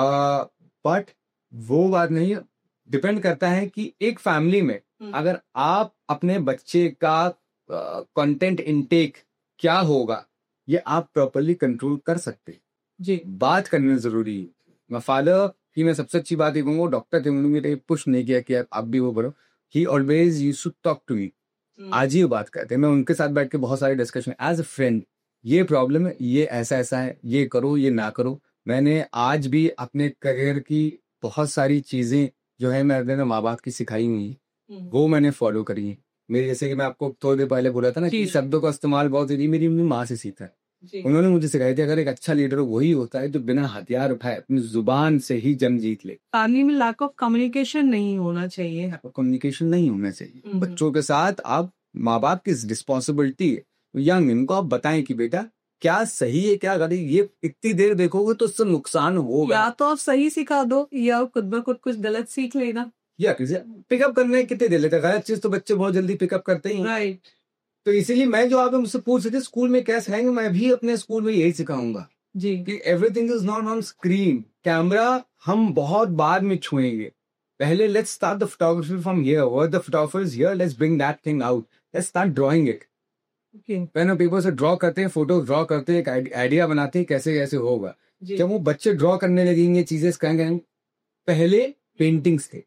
बट वो बात नहीं है। डिपेंड करता है कि एक फैमिली में अगर आप अपने बच्चे का कंटेंट इनटेक क्या होगा, ये आप प्रॉपर्ली कंट्रोल कर सकते। जी। बात करना जरूरी है। मैं फादर की मैं सबसे अच्छी बात ये कहूँगा, डॉक्टर थे, उन्होंने पुश नहीं किया कि आप भी वो करो। He always used to talk to me. आज ही वो बात करते हैं, मैं उनके साथ बैठ के बहुत सारे डिस्कशन एज अ फ्रेंड, ये प्रॉब्लम है, ये ऐसा ऐसा है, ये करो, ये ना करो। मैंने आज भी अपने करियर की बहुत सारी चीजें जो है मैं अपने माँ बाप की सिखाई हुई, वो मैंने फॉलो करी है। मेरे जैसे कि मैं आपको थोड़ी देर पहले बोला था ना कि शब्दों का इस्तेमाल बहुत ही मेरी माँ से सीखा है। उन्होंने मुझे सिखाई थी, अगर एक अच्छा लीडर वही होता है जो बिना हथियार उठाए अपनी जुबान से ही जंग जीत ले। फैमिली में लैक ऑफ कम्युनिकेशन नहीं होना चाहिए। कम्युनिकेशन नहीं होना चाहिए बच्चों के साथ। आप माँ बाप की रिस्पॉन्सिबिलिटी है, यंग इनको आप बताएं कि बेटा क्या सही है क्या गलत। ये इतनी देर देखोगे तो उससे नुकसान होगा। या तो आप सही सिखा दो, या खुद ब खुद कुछ गलत सीख लेना। या पिकअप करने कितने देर लेते हैं, गलत चीज तो बच्चे बहुत जल्दी पिकअप करते ही। राइट। तो इसीलिए मैं जो आप मुझसे पूछ रहे थे स्कूल में कैसे आएंगे, मैं भी अपने स्कूल में यही सिखाऊंगा जी कि everything is not on screen. Camera हम बहुत बाद में छुएंगे, पहले let's start the photography from here, what the photographer is here, let's bring that thing out, let's start drawing it. Pen और पेपर से ड्रॉ करते हैं, फोटो ड्रॉ करते हैं, एक आइडिया बनाते हैं कैसे कैसे होगा। जब वो बच्चे ड्रॉ करने लगेंगे, चीजें करेंगे। पहले पेंटिंग्स थे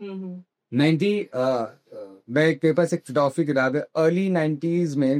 90 मैं एक पेपर से फोटोग्राफी किताब है अर्ली 90s में,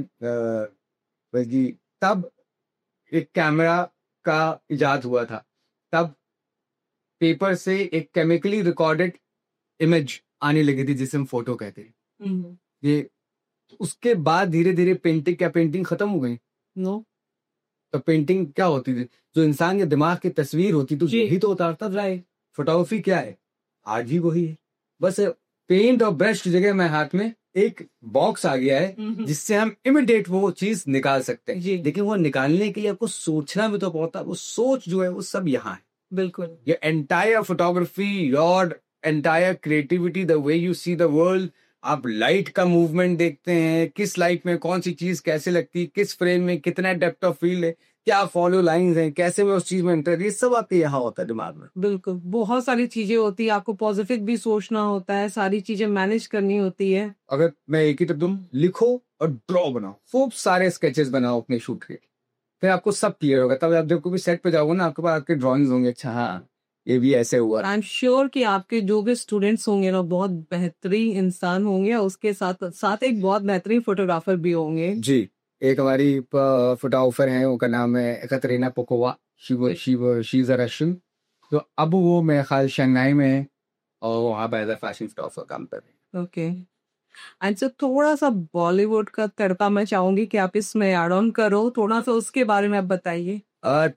तब एक कैमरा का इजाद हुआ था। तब पेपर से एक केमिकली रिकॉर्डेड इमेज आने लगी थी जिसे हम फोटो कहते हैं। ये उसके बाद धीरे धीरे पेंटिंग खत्म हो गई। नो। तो पेंटिंग क्या होती थी, जो इंसान के दिमाग की तस्वीर होती थी यही तो उतारता था। फोटोग्राफी क्या है, आज भी वही है, बस पेंट और ब्रश की जगह में हाथ में एक बॉक्स आ गया है जिससे हम इमिडिएट वो चीज निकाल सकते हैं। लेकिन वो निकालने के लिए आपको सोचना भी तो पड़ता है, वो सोच जो है वो सब यहाँ है। बिल्कुल। ये entire photography, your entire creativity, the way you see the world, आप लाइट का मूवमेंट देखते हैं, किस लाइट में कौन सी चीज कैसे लगती है, किस फ्रेम में कितना डेप्थ ऑफ फील्ड है, क्या फॉलो लाइंस हैं, कैसे मैं उस चीज में इंटर, ये सब आपके यहाँ होता है दिमाग में। बिल्कुल, बहुत सारी चीजें होती है, आपको पॉजिटिव भी सोचना होता है, सारी चीजें मैनेज करनी होती है। अगर मैं एक ही तुम लिखो और ड्रॉ बनाओ, खूब सारे स्केचेस बनाओ अपने शूट के, फिर आपको सब क्लियर होगा। तब आप जब कभी सेट पे जाओगे ना, आपके पास आपके ड्राइंग्स होंगे, अच्छा हाँ ये भी ऐसे हुआ। आई एम श्योर कि आपके जो भी स्टूडेंट्स होंगे ना बहुत बेहतरीन इंसान होंगे, और उसके साथ साथ एक बहुत बेहतरीन फोटोग्राफर भी होंगे। जी, एक हमारी फोटोग्राफर है, उनका नाम है Katrina Pokova, she is a Russian. तो अब वो मेरे ख्याल शंघाई में है और वहाँ पर एज अ फैशन फोटोग्राफर काम कर रहे ओके, एंड सर थोड़ा सा बॉलीवुड का तड़का मैं चाहूंगी कि आप इसमें ऐड ऑन करो, थोड़ा सा उसके बारे में आप बताइए। हैं।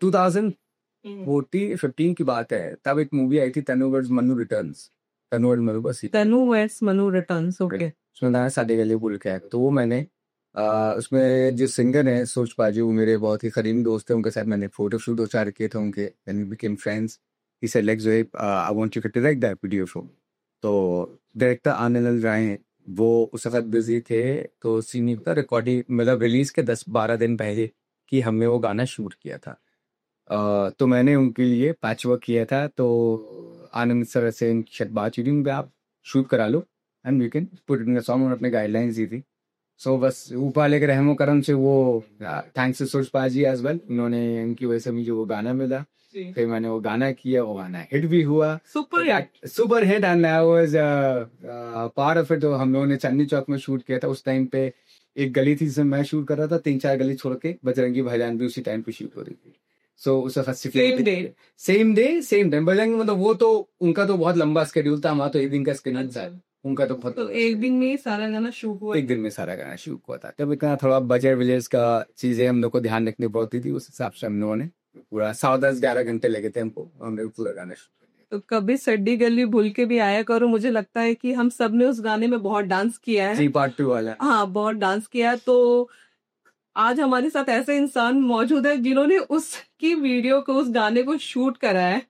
2014-15 की बात है, तब एक मूवी आई थी Tanu weds Manu returns, Tanu weds Manu बस, Tanu weds Manu returns. Okay, उसमें था सादे गली बोल के है। तो वो मैंने उसमें जो सिंगर है सोच पाजी, वो मेरे बहुत ही करीबी दोस्त है, उनके साथ मैंने फोटो शूट दो चार किए थे उनके, and we became friends. He said like Joeb, I want you to direct that video show. तो डायरेक्टर आनंद राय हैं, वो उस वक्त बिजी थे, तो सीनी का रिकॉर्डिंग मतलब रिलीज के 10-12 दिन पहले कि हमने वो गाना शूट किया था। तो मैंने उनके लिए पैच वर्क किया था। तो आनंद सर से शायद बात हुई थी, आप शूट करा लो and we can put in the song, और अपने गाइडलाइंस दी थी। सो बस ऊपर वाले के रहमो करम से वो, thanks to Surpa ji as well, उन्होंने, उनकी वजह से मुझे वो गाना मिला। फिर मैंने वो गाना किया, वो गाना हिट भी हुआ, super hit, and I was part of it. तो हम लोगों ने चांदनी चौक में शूट किया था। उस टाइम पे एक गली थी जिसमें मैं शूट कर रहा था, 3-4 गली छोड़ के बजरंगी भाईजान भी उसी टाइम पे शूट हो रही थी। सो उस वक्त सेम टाइम बजरंगी, मतलब वो तो उनका तो बहुत लंबा स्केड्यूल था, हमारा तो एक दिन का स्केड्यूल था, उनका तो बहुत, तो एक दिन में सारा गाना शूट हुआ। एक दिन में सारा गाना शूट हुआ था। तब इतना थोड़ा बजट विलेज का चीजें हम लोग को ध्यान रखनी पड़ती थी, उस हिसाब से हम लोगों ने पूरा 7-10-11 घंटे लगे थे हमको, हमने पूरा गाना शूट कर लिया। तो कभी सड्डी गली भूल के भी आया करो, मुझे लगता है कि हम सब ने उस गाने में बहुत डांस किया है। जी, पार्ट 2 वाला। हाँ, बहुत डांस किया। तो आज हमारे साथ ऐसे इंसान मौजूद है जिन्होंने उसकी वीडियो को, उस गाने को शूट करा है।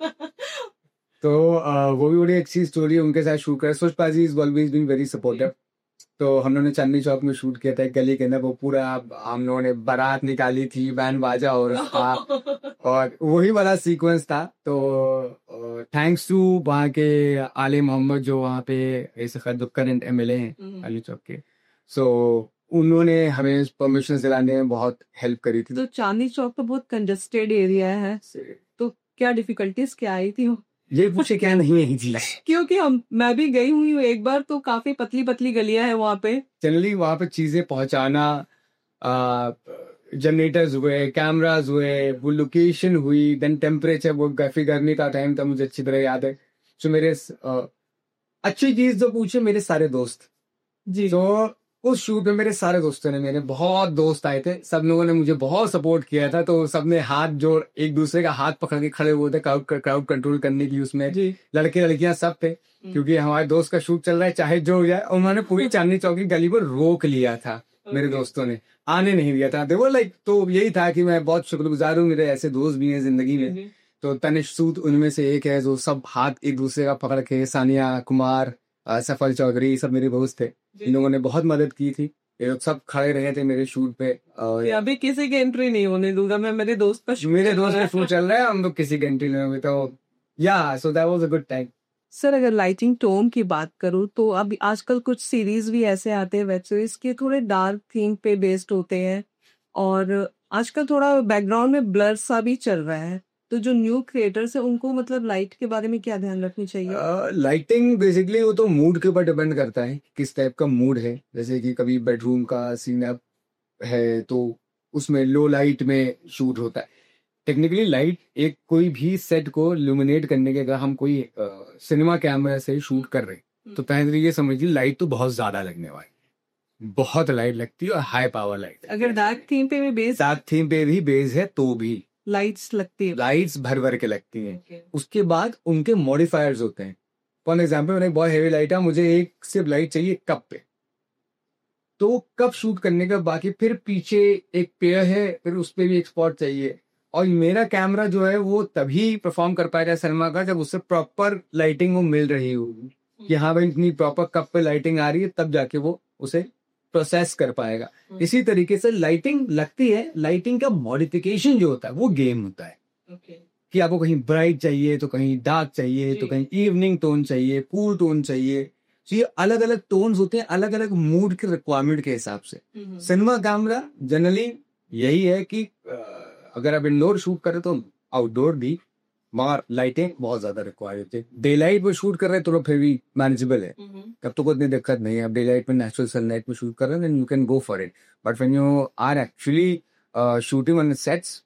तो वो भी बड़ी अच्छी स्टोरी है, उनके साथ शूट करा। सोच पाजी is always being very supportive. तो हम लोगों ने चांदनी चौक में शूट किया था, एक गली के अंदर, वो पूरा हम लोगों ने बारात निकाली थी, बैंड बाजा और और वही वाला सीक्वेंस था। तो थैंक्स टू वहाँ के आले मोहम्मद, जो वहाँ पे ऐसे करंट एमएलए हैं चांदनी चौक के। सो उन्होंने हमें परमिशन दिलाने में बहुत हेल्प करी थी। तो चांदनी चौक तो बहुत कंजस्टेड एरिया है, तो क्या डिफिकल्टीज क्या आई थी? ये पूछे क्या नहीं है जी, क्योंकि मैं भी गई हुई हूँ एक बार, तो काफी पतली पतली गलियां हैं वहाँ पे। जनरली वहाँ पे चीजें पहुंचाना, जनरेटर्स हुए, कैमरास हुए, वो लोकेशन हुई, देन टेम्परेचर, वो काफी गर्मी का टाइम था, मुझे अच्छी तरह याद है। जो मेरे अच्छी चीज जो पूछे, मेरे सारे दोस्त जी। तो उस शूट में मेरे सारे दोस्तों ने, मेरे बहुत दोस्त आए थे, सब लोगों ने मुझे बहुत सपोर्ट किया था। तो सबने हाथ जोड़ एक दूसरे का हाथ पकड़ के खड़े हुए थे, क्राउड कंट्रोल करने की। उसमें लड़के लड़कियां सब थे, क्योंकि हमारे दोस्त का शूट चल रहा है, चाहे जो हो जाए। उन्होंने पूरी चांदनी चौक की गली पर रोक लिया था, मेरे दोस्तों ने आने नहीं दिया था। वो लाइक, तो यही था कि मैं बहुत शुक्रगुजार हूँ, मेरे ऐसे दोस्त भी हैं जिंदगी में। तो तनिष्क सूद उनमें से एक है, जो सब हाथ एक दूसरे का पकड़ के, सानिया कुमार, सफल चौधरी, सब मेरे दोस्त थे, इन लोगों ने बहुत मदद की थी। ये लोग सब खड़े रहे थे मेरे शूट पे। और अभी किसी की एंट्री नहीं होने दूंगा मैं, मेरे दोस्त का शूट चल रहा है, हम लोग किसी की एंट्री नहीं होगी। तो या so that was a good time. Sir, अगर लाइटिंग टोन की बात करूँ तो अभी आजकल कुछ सीरीज भी ऐसे आते हैं, वेब सीरीज के थोड़े डार्क थीम पे बेस्ड होते हैं, और आजकल थोड़ा बैकग्राउंड में ब्लर सा भी चल रहा है। तो जो न्यू क्रिएटर्स है उनको मतलब लाइट के बारे में क्या ध्यान रखनी चाहिए? लाइटिंग बेसिकली वो तो मूड के ऊपर डिपेंड करता है, किस टाइप का मूड है। जैसे कि कभी बेडरूम का सीन अप है तो उसमें लो लाइट में शूट होता है। टेक्निकली लाइट एक कोई भी सेट को लुमिनेट करने के, अगर हम कोई सिनेमा कैमरा से शूट कर रहे हैं, तो पहले तो ये समझिए लाइट तो बहुत ज्यादा लगने वाली, बहुत लाइट लगती है, और हाई पावर लाइट। अगर डार्क थीम पे भी बेस है तो भी लाइट्स लगती है, लाइट्स भर भर के लगती हैं। उसके बाद उनके मॉडिफायर्स होते हैं। फॉर एग्जाम्पल, मैंने बहुत हेवी लाइट है, मुझे एक सिर्फ लाइट चाहिए कप पे, तो कप शूट करने का, बाकी फिर पीछे एक पेयर है, फिर उस पर भी एक स्पॉट चाहिए। और मेरा कैमरा जो है वो तभी परफॉर्म कर पाएगा सिनेमा का, जब उससे प्रॉपर लाइटिंग वो मिल रही होगी। कि हाँ भाई इतनी प्रॉपर कप पे लाइटिंग आ रही है, तब जाके वो उसे प्रोसेस कर पाएगा। इसी तरीके से लाइटिंग लगती है, लाइटिंग का मॉडिफिकेशन जो होता है वो गेम होता है कि आपको कहीं ब्राइट चाहिए तो कहीं डार्क चाहिए तो कहीं इवनिंग टोन चाहिए, कूल टोन चाहिए। तो ये अलग अलग टोन्स होते हैं अलग अलग मूड के रिक्वायरमेंट के हिसाब से। सिनेमा कैमरा जनरली यही है कि अगर आप इंडोर शूट करें तो आउटडोर भी, मगर लाइटिंग बहुत ज्यादा रिक्वायर्ड होती है। डे लाइट में शूट कर रहे हैं तो फिर भी मैनेजेबल है, तब तो कोई इतनी दिक्कत नहीं है। आप डे लाइट में नेचुरल सनलाइट में शूट कर रहे हैं you can go for it, but when you are actually shooting on sets,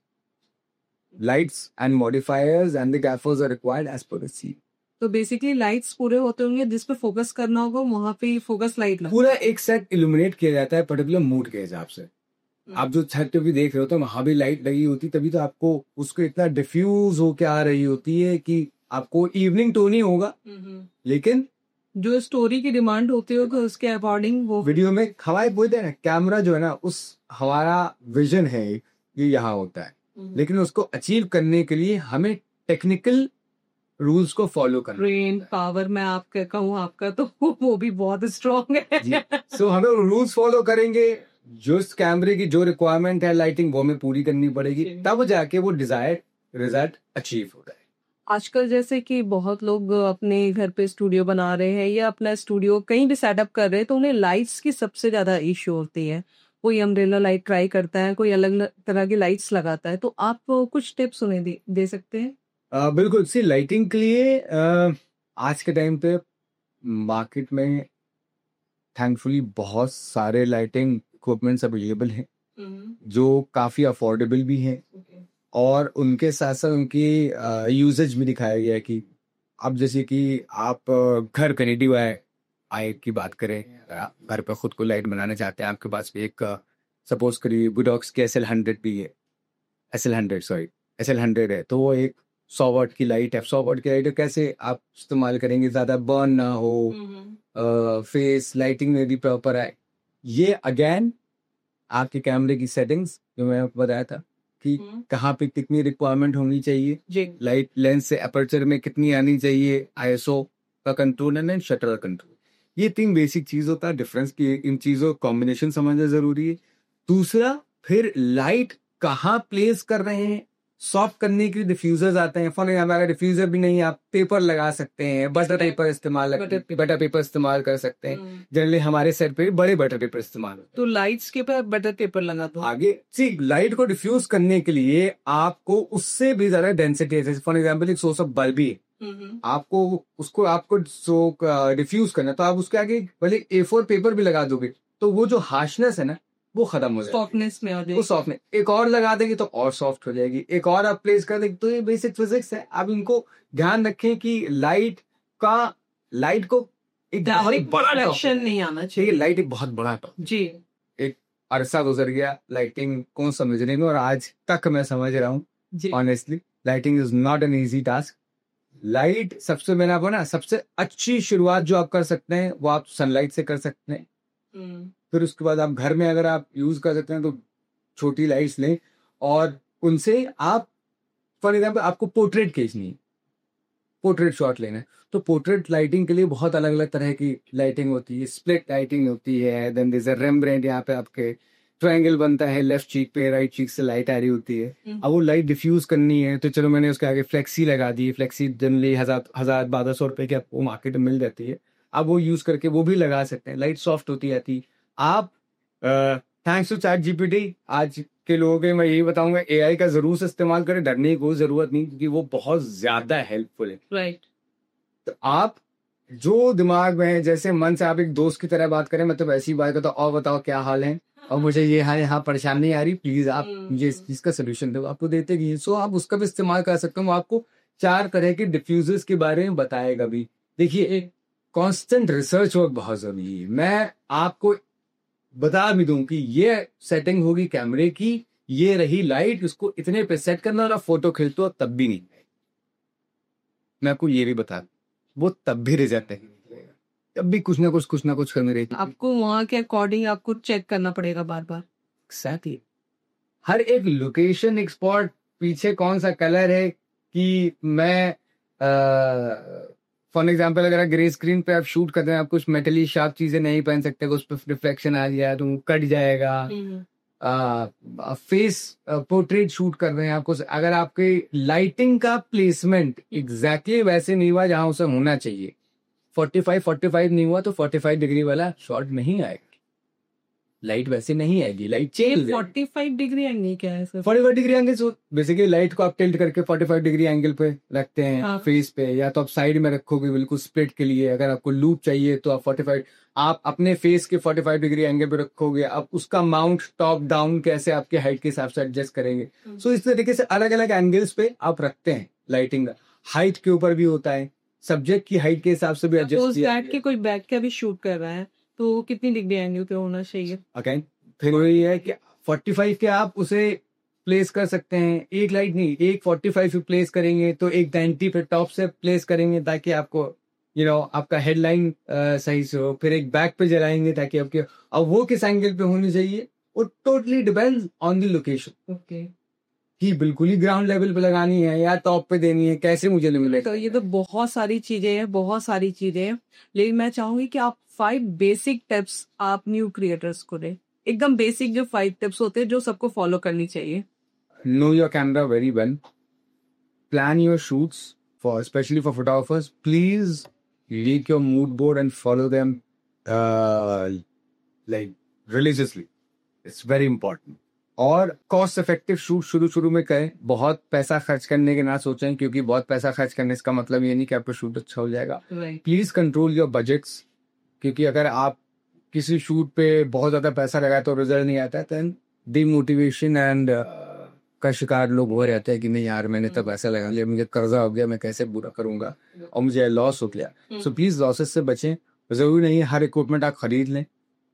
lights and modifiers and the gaffers are required as per the scene. तो बेसिकली लाइट्स पूरे होते होंगे, जिस पे फोकस करना होगा वहां पे फोकस लाइट लगा, पूरा एक सेट इल्यूमिनेट किया जाता है पर्टिकुलर मूड के हिसाब से। आप जो छत पे भी देख रहे हो तो वहां भी लाइट लगी होती, तभी तो आपको उसको इतना डिफ्यूज होके आ रही होती है कि आपको इवनिंग टोन ही होगा, लेकिन जो स्टोरी की डिमांड होती है तो उसके अकॉर्डिंग वो वीडियो में हमारे बोलते हैं ना, कैमरा जो है ना उस हमारा विजन है ये यहाँ होता है, लेकिन उसको अचीव करने के लिए हमें टेक्निकल रूल्स को फॉलो करना। ब्रेन पावर मैं आपका कहूँ आपका तो वो भी बहुत स्ट्रॉन्ग है। सो हमें रूल्स फॉलो करेंगे, जो इस कैमरे की जो रिक्वायरमेंट है लाइटिंग वो हमें पूरी करनी पड़ेगी, तब जाके वो डिजायर्ड रिजल्ट अचीव होता है। आजकल जैसे कि बहुत लोग अपने घर पे स्टूडियो बना रहे हैं या अपना स्टूडियो कहीं भी सेटअप कर रहे हैं, तो उन्हें लाइट्स की सबसे ज्यादा इश्यू होती है। कोई अम्ब्रेला लाइट ट्राई करता है, कोई अलग अलग तरह की लाइट्स लगाता है, तो आप कुछ टिप्स उन्हें दे सकते हैं? बिल्कुल। सी लाइटिंग के लिए आज के टाइम पे मार्केट में थैंकफुली बहुत सारे लाइटिंग इक्विपमेंट्स अवेलेबल हैं जो काफी अफोर्डेबल भी हैं, और उनके साथ साथ उनकी यूजेज भी दिखाया गया है कि अब जैसे कि आप घर का DIY आय की बात करें, घर पे खुद को लाइट बनाना चाहते हैं, आपके पास भी एक सपोज करिए बुडॉक्स की SL100 भी है, SL100 है, तो वो एक 100 वाट की लाइट है। 100 वाट की लाइट कैसे आप इस्तेमाल करेंगे, ज्यादा बर्न ना हो, फेस लाइटिंग में भी प्रॉपर आए। ये अगेन आपके कैमरे की सेटिंग्स जो मैं आपको बताया था कि कहाँ पे कितनी रिक्वायरमेंट होनी चाहिए, लाइट लेंस से अपर्चर में कितनी आनी चाहिए, ISO का कंट्रोल एंड शटर कंट्रोल, ये 3 बेसिक चीज होता है। डिफरेंस की इन चीजों कॉम्बिनेशन समझना जरूरी है। दूसरा, फिर लाइट कहाँ प्लेस कर रहे हैं, सॉफ्ट करने के लिए डिफ्यूजर्स आते हैं। फॉर एग्जाम्पल अगर डिफ्यूजर भी नहीं, आप पेपर लगा सकते हैं, बटर पेपर इस्तेमाल कर सकते हैं। जनरली हमारे सेट पे बड़े बटर पेपर इस्तेमाल होते हैं, तो लाइट्स के ऊपर बटर पेपर लगा दो। आगे सी लाइट को डिफ्यूज करने के लिए आपको उससे भी ज्यादा डेंसिटी है। फॉर एग्जाम्पल एक सोर्स ऑफ बल्ब ही आपको डिफ्यूज करना, तो आप उसके आगे भले A4 पेपर भी लगा दोगे तो वो जो हार्शनेस है ना वो खत्म हो जाएगी, सॉफ्टनेस में हो जाएगी। वो सॉफ्टनेस एक और लगा देंगे तो और सॉफ्ट हो जाएगी, एक और आप प्लेस कर देंगे। तो ये बेसिक फिजिक्स है। आप इनको ध्यान रखें कि लाइट को एक बहुत बड़ा रिफ्लेक्शन नहीं आना चाहिए। लाइट एक बहुत बड़ा टॉपिक जी। एक अरसा गुजर गया लाइटिंग को समझने में, और आज तक मैं समझ रहा हूँ honestly lighting is not an easy task. Light सबसे, मैंने आपको ना सबसे अच्छी शुरुआत जो आप कर सकते हैं वो आप सनलाइट से कर सकते हैं। फिर उसके बाद आप घर में अगर आप यूज कर सकते हैं तो छोटी लाइट्स लें, और उनसे आप फॉर एग्जाम्पल आपको पोर्ट्रेट खींचनी है, पोर्ट्रेट शॉट लेना है, तो पोर्ट्रेट लाइटिंग के लिए बहुत अलग अलग तरह की लाइटिंग होती है। स्प्लिट लाइटिंग होती है, then there is a Rembrandt, यहाँ पे आपके ट्रायंगल बनता है, लेफ्ट चीक पे राइट चीक से लाइट आ रही होती है। अब वो लाइट डिफ्यूज करनी है तो चलो मैंने उसके आगे फ्लेक्सी लगा दी। फ्लेक्सी जनरली 1000-1200 रुपए की आपको मार्केट में मिल जाती है, आप वो यूज करके वो भी लगा सकते हैं। लाइट सॉफ्ट होती जाती है। आप थैंक्स टू ChatGPT आज के लोगों के मैं यही बताऊंगा AI का जरूर से इस्तेमाल करें, डरने की कोई जरूरत नहीं, क्योंकि वो बहुत ज्यादा हेल्पफुल है। राइट। तो आप जो दिमाग में है, जैसे मन से आप एक दोस्त की तरह बात करें, मतलब ऐसी बात करता, और बताओ क्या हाल है, और मुझे ये यहाँ परेशानी आ रही, प्लीज आप मुझे इस चीज का सोल्यूशन दो, आपको देते गए। सो आप उसका भी इस्तेमाल कर सकते हो। आपको 4 तरह के डिफ्यूजर्स के बारे में बताएगा भी। देखिए एक कांस्टेंट रिसर्च वर्क बहुत जरूरी है। मैं आपको बता भी दूं कि ये सेटिंग होगी कैमरे की, ये रही लाइट, उसको इतने पे सेट करना, और फोटो खींचते हो तब भी नहीं, मैं आपको ये भी बता, वो तब भी रिजल्ट है, तब भी कुछ ना कुछ करने रहती। आपको वहां के अकॉर्डिंग आपको चेक करना पड़ेगा बार बार। एक्जैक्टली। हर एक लोकेशन, एक स्पॉट, पीछे कौन सा कलर है, कि मैं फॉर एग्जाम्पल अगर आप ग्रे स्क्रीन पे आप शूट कर रहे हैं, आप कुछ मेटली शार्प चीजें नहीं पहन सकते, उस पर रिफ्लेक्शन आ जाए तो कट जाएगा। फेस पोर्ट्रेट शूट कर रहे हैं आपको, अगर आपके लाइटिंग का प्लेसमेंट एग्जैक्टली वैसे नहीं हुआ जहां उसे होना चाहिए, 45 नहीं हुआ तो 45 डिग्री वाला शॉट नहीं आएगा, लाइट वैसे नहीं आएगी, लाइट चेंज। 45 डिग्री एंगल क्या है sir? 45 degree angle, so basically light को आप टिल्ट करके 45 डिग्री एंगल पे रखते हैं। हाँ। फेस पे या तो आप साइड में रखोगे बिल्कुल स्प्लिट के लिए, अगर आपको लूप चाहिए तो आप 45, आप अपने फेस के 45 डिग्री एंगल पे रखोगे, आप उसका माउंट टॉप डाउन कैसे आपके हाइट के हिसाब से एडजस्ट करेंगे। सो इस तरीके से अलग अलग एंगल्स पे आप रखते हैं लाइटिंग का। हाइट के ऊपर भी होता है, सब्जेक्ट की हाइट के हिसाब से भी एडजस्ट किया बैठ के कोई बैठ के अभी शूट कर रहा है तो कितनी डिग्री एंगल पे होना चाहिए? अगेन फिर वही है कि 45 के आप उसे प्लेस कर सकते हैं, एक लाइट नहीं, एक 45 पे प्लेस करेंगे तो एक 90 पे टॉप से प्लेस करेंगे ताकि आपको आपका हेडलाइन सही से हो। फिर एक बैक पे जलाएंगे ताकि आपके, अब वो किस एंगल पे होनी चाहिए वो totally depends on the location. Okay, कि बिल्कुल ही ग्राउंड लेवल पे लगानी है या टॉप पे देनी है, कैसे मुझे नहीं मिलेगा। तो ये तो बहुत सारी चीजें हैं, बहुत सारी चीजें हैं, लेकिन मैं चाहूंगी कि आप 5 बेसिक टिप्स आप न्यू क्रिएटर्स को दें, एकदम बेसिक जो 5 टिप्स होते हैं जो सबको फॉलो करनी चाहिए। Know your camera very well. Plan your shoots especially for photographers. Please leak your mood board and follow them like religiously. It's very important. और कॉस्ट इफेक्टिव शूट शुरू में करें, बहुत पैसा खर्च करने के ना सोचें, क्योंकि बहुत पैसा खर्च करने इसका मतलब ये नहीं कि आपका शूट अच्छा हो जाएगा। प्लीज कंट्रोल योर बजट्स, क्योंकि अगर आप किसी शूट पे बहुत ज्यादा पैसा लगाए तो रिजल्ट नहीं आता है, देन डिमोटिवेशन एंड का शिकार लोग हो रहते हैं कि नहीं यार मैंने तो पैसा लगा लिया, मुझे कर्जा हो गया, मैं कैसे पूरा करूंगा और मुझे लॉस हो गया। सो प्लीज लॉसेस से बचें। जरूरी नहीं है हर इक्विपमेंट आप खरीद लें,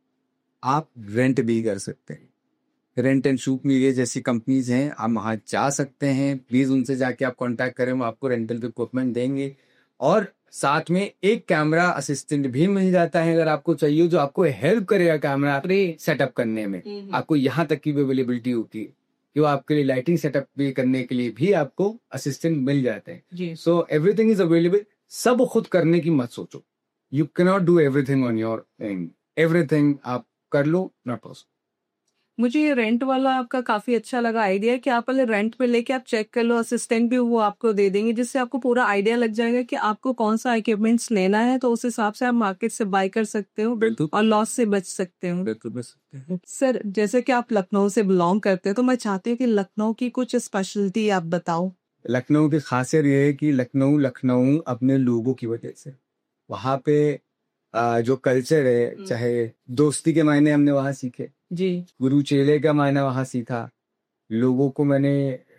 आप रेंट भी कर सकते हैं। रेंट एंड शूट मीडिया जैसी कंपनीज हैं, आप वहाँ जा सकते हैं, प्लीज उनसे जाके आप कांटेक्ट करें, वो आपको रेंटल इक्विपमेंट देंगे। और साथ में एक कैमरा असिस्टेंट भी मिल जाता है अगर आपको चाहिए, जो आपको हेल्प करेगा कैमरा सेटअप करने में। आपको यहाँ तक की अवेलेबिलिटी होती है कि वो आपके लिए लाइटिंग सेटअप भी करने के लिए भी आपको असिस्टेंट मिल जाते हैं। So everything is available. सब खुद करने की मत सोचो, you cannot do everything on your end, everything आप कर लो, नॉट पॉसिबल। मुझे ये रेंट वाला आपका काफी अच्छा लगा आइडिया कि आप पहले रेंट पे लेके आप चेक कर लो, असिस्टेंट भी वो आपको दे देंगे, जिससे आपको पूरा आइडिया लग जाएगा कि आपको कौन सा इक्विपमेंट्स लेना है, तो उस हिसाब से आप मार्केट से बाय कर सकते हो और लॉस से बच सकते हो। सर जैसे कि आप लखनऊ से बिलोंग करते हो, तो मैं चाहती हूँ कि लखनऊ की कुछ स्पेशलिटी आप बताओ। लखनऊ की खासियत ये है कि लखनऊ अपने लोगों की वजह से, वहाँ पे जो कल्चर है, चाहे दोस्ती के मायने हमने वहाँ सीखे जी, गुरु चेले का मायना वहाँ सीखा, लोगों को मैंने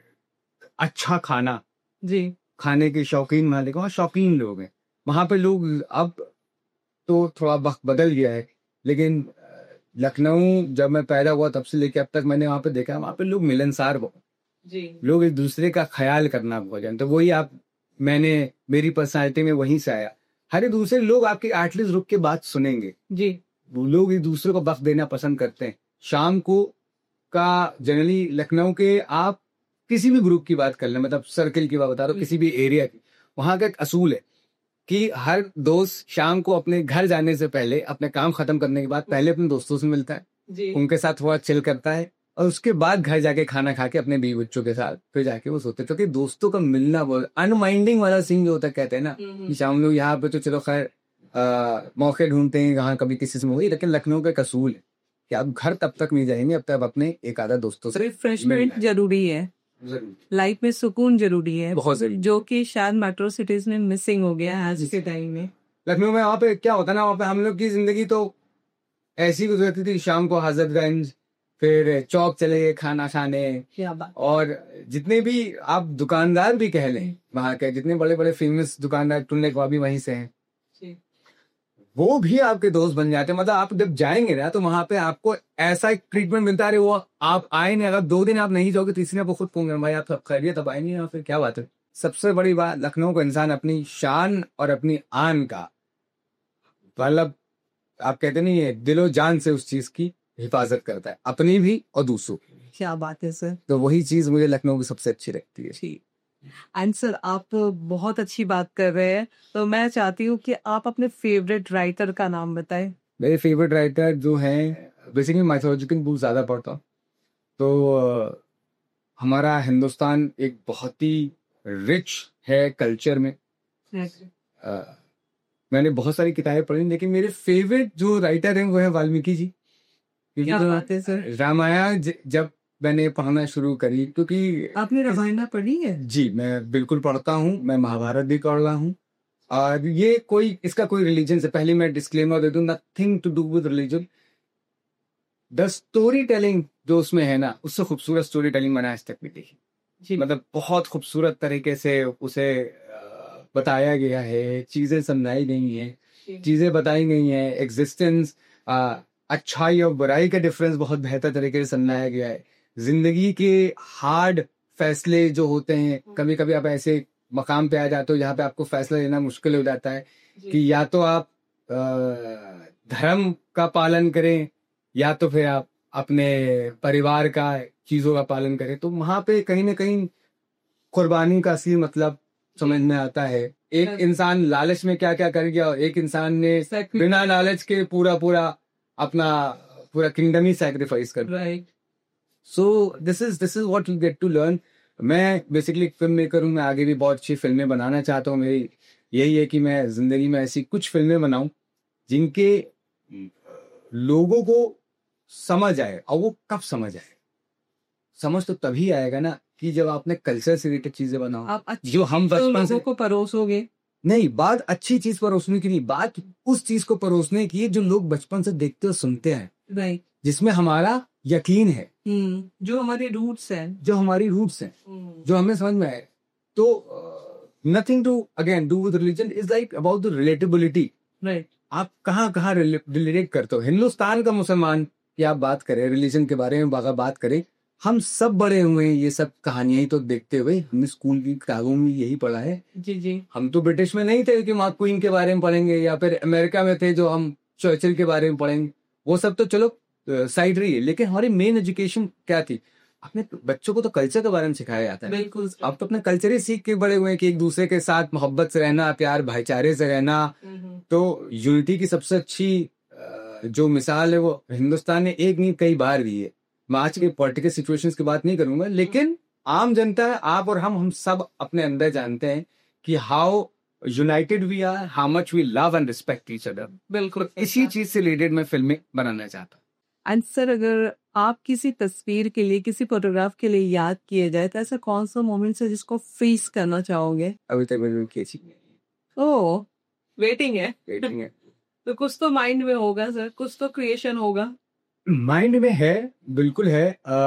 अच्छा खाना जी, खाने के शौकीन मालिक, वहाँ शौकीन लोग हैं वहाँ पे लोग। अब तो थोड़ा वक्त बदल गया है, लेकिन लखनऊ जब मैं पैदा हुआ तब से लेके अब तक मैंने वहाँ पे देखा, वहाँ पे लोग मिलनसार बहुत जी, लोग एक दूसरे का ख्याल करना बहुत जानते। तो वही मेरी पर्सनालिटी में वहीं से आया। हर एक दूसरे लोग आपके एटलीस्ट रुक के बात सुनेंगे जी, वो लोग एक दूसरे को वक्त देना पसंद करते हैं। शाम को का जनरली लखनऊ के आप किसी भी ग्रुप की बात कर लें, मतलब सर्कल की बात बता रहा हूँ, किसी भी एरिया की, वहां का एक असूल है कि हर दोस्त शाम को अपने घर जाने से पहले, अपने काम खत्म करने के बाद पहले अपने दोस्तों से मिलता है जी, उनके साथ थोड़ा चिल करता है, और उसके बाद घर जाके खाना खा के अपने बीवी बच्चों के साथ फिर जाके वो सोते। क्योंकि दोस्तों का मिलना बहुत अनमाइंडिंग वाला सीन जो होता है, कहते हैं ना कि शाम लोग यहाँ पे तो चलो खैर मौके ढूंढते हैं कहाँ कभी किसी से हुई, लेकिन लखनऊ का एक असूल है कि आप घर तब तक नहीं जाएंगे अब तक अपने एक आधा दोस्तों से रिफ्रेशमेंट जरूरी है, लाइफ में सुकून जरूरी है, बहुत जरूरी, जो कि शायद मेट्रो सिटीज में मिसिंग हो गया है आज के टाइम में। लखनऊ में वहाँ पे क्या होता है ना, वहाँ पे हम लोग की जिंदगी तो ऐसी गुजरती थी, शाम को हजरतगंज, फिर चौक चले गए खाना खाने, क्या बात। और जितने भी आप दुकानदार भी कह लें वहाँ के, जितने बड़े बड़े फेमस दुकानदार टुन्ने कबाबी वहीं से हैं, वो भी आपके दोस्त बन जाते हैं। मतलब आप जब जाएंगे ना तो वहां पे आपको ऐसा एक ट्रीटमेंट मिलता है, वो आप आए नहीं, अगर 2 दिन आप नहीं जाओगे तीसरे आपको खुद पूछेंगे भाई आप सब खैरियत, तब आए नहीं यहाँ फिर क्या बात है। सबसे बड़ी बात, लखनऊ का इंसान अपनी शान और अपनी आन का, मतलब आप कहते नहीं है, दिलो जान से उस चीज की हिफाजत करता है, अपनी भी और दूसरों की। क्या बात है सर। तो वही चीज मुझे लखनऊ की सबसे अच्छी लगती है। एंड सर आप बहुत अच्छी बात कर रहे हैं, तो मैं चाहती हूँ कि आप अपने फेवरेट राइटर का नाम बताएं। मेरे फेवरेट राइटर जो हैं, बेसिकली माइथोलॉजिकल बुक ज़्यादा पढ़ता हूँ। तो हमारा हिंदुस्तान एक बहुत ही रिच है कल्चर में। अ, मैंने बहुत सारी किताबें पढ़ी, लेकिन मेरे फेवरेट जो राइटर हैं वो है वाल्मीकि जी। क्योंकि क्या बात है सर, रामायण जब मैंने पढ़ना शुरू करी, क्योंकि आपने रामायण पढ़ी है? जी मैं बिल्कुल पढ़ता हूँ, मैं महाभारत भी पढ़ रहा हूँ। और ये कोई इसका कोई रिलीजन से, पहले मैं डिस्क्लेमर दे दूं, nothing to do with religion. The story telling जो उसमें है ना, उससे खूबसूरत स्टोरी टेलिंग मैंने आज तक नहीं देखी जी। मतलब बहुत खूबसूरत तरीके से उसे बताया गया है, चीजें समझाई गई हैं, चीजें बताई गई हैं, एग्जिस्टेंस, अच्छाई और बुराई का डिफरेंस बहुत बेहतर तरीके से समझाया गया है। जिंदगी के हार्ड फैसले जो होते हैं, कभी कभी आप ऐसे मकाम पे आ जाते हो जहाँ पे आपको फैसला लेना मुश्किल हो जाता है कि या तो आप धर्म का पालन करें या तो फिर आप अपने परिवार का चीजों का पालन करें। तो वहां पे कहीं ना कहीं कुर्बानी का असली मतलब समझ में आता है। एक इंसान लालच में क्या क्या कर गया और एक इंसान ने बिना लालच के पूरा पूरा अपना पूरा किंगडम ही सैक्रिफाइस कर। Right. So this is what you get to learn. मैं बेसिकली फिल्म मेकर हूँ, मैं आगे भी बहुत अच्छी फिल्में बनाना चाहता हूँ। मेरी यही है कि मैं जिंदगी में ऐसी कुछ फिल्में बनाऊं जिनके लोगों को समझ आए। और वो कब समझ आए? समझ तो तभी आएगा ना कि जब आपने कल्चर से रिलेटेड चीजें बनाओ, आप अच्छी जो हम चीज़ बचपन से लोगों को परोसोगे। नहीं, बात अच्छी चीज परोसने की नहीं, बात उस चीज को परोसने की है जो लोग बचपन से देखते और सुनते हैं, राइट। जिसमें हमारा यकीन है, जो हमारे रूट्स हैं, जो हमारी रूट्स हैं, जो हमें समझ में आए। तो nothing to again do with religion, is like about the relatability. Right. आप कहाँ कहाँ रिलेट करते हो। हिंदुस्तान का मुसलमान की आप बात करें, रिलीजन के बारे में अगर बात करें, हम सब बड़े हुए हैं ये सब कहानियां ही तो देखते हुए। हमने स्कूल की किताबों में यही पढ़ा है। जी जी। हम तो ब्रिटिश में नहीं थे कि मार्क क्वीन के बारे में पढ़ेंगे, या फिर अमेरिका में थे जो हम चर्चिल के बारे में पढ़ेंगे। वो सब तो चलो साइड रही है, लेकिन हमारी मेन एजुकेशन क्या थी? अपने बच्चों को तो कल्चर के बारे में सिखाया जाता है। बिल्कुल। आप तो अपना कल्चर ही सीख के बड़े हुए हैं कि एक दूसरे के साथ मोहब्बत से रहना, प्यार भाईचारे से रहना। तो यूनिटी की सबसे अच्छी जो मिसाल है वो हिंदुस्तान ने एक नहीं कई बार दी है। मैं आज के पॉलिटिकल सिचुएशंस की बात नहीं करूंगा, लेकिन आम जनता, आप और हम सब अपने अंदर जानते हैं कि how united we are, how much we love and respect each other. बिल्कुल। इसी चीज से रिलेटेड मैं फिल्में बनाना चाहता हूँ। एंड सर, अगर आप किसी तस्वीर के लिए, किसी फोटोग्राफ के लिए याद किए जाए, तो ऐसा कौन सा मोमेंट है जिसको फ्रीज करना चाहोगे? अभी तक मैंने खींची ओह, वेटिंग है। रेटिंग है। तो कुछ तो माइंड में होगा सर, कुछ तो क्रिएशन होगा। माइंड में है, बिल्कुल है।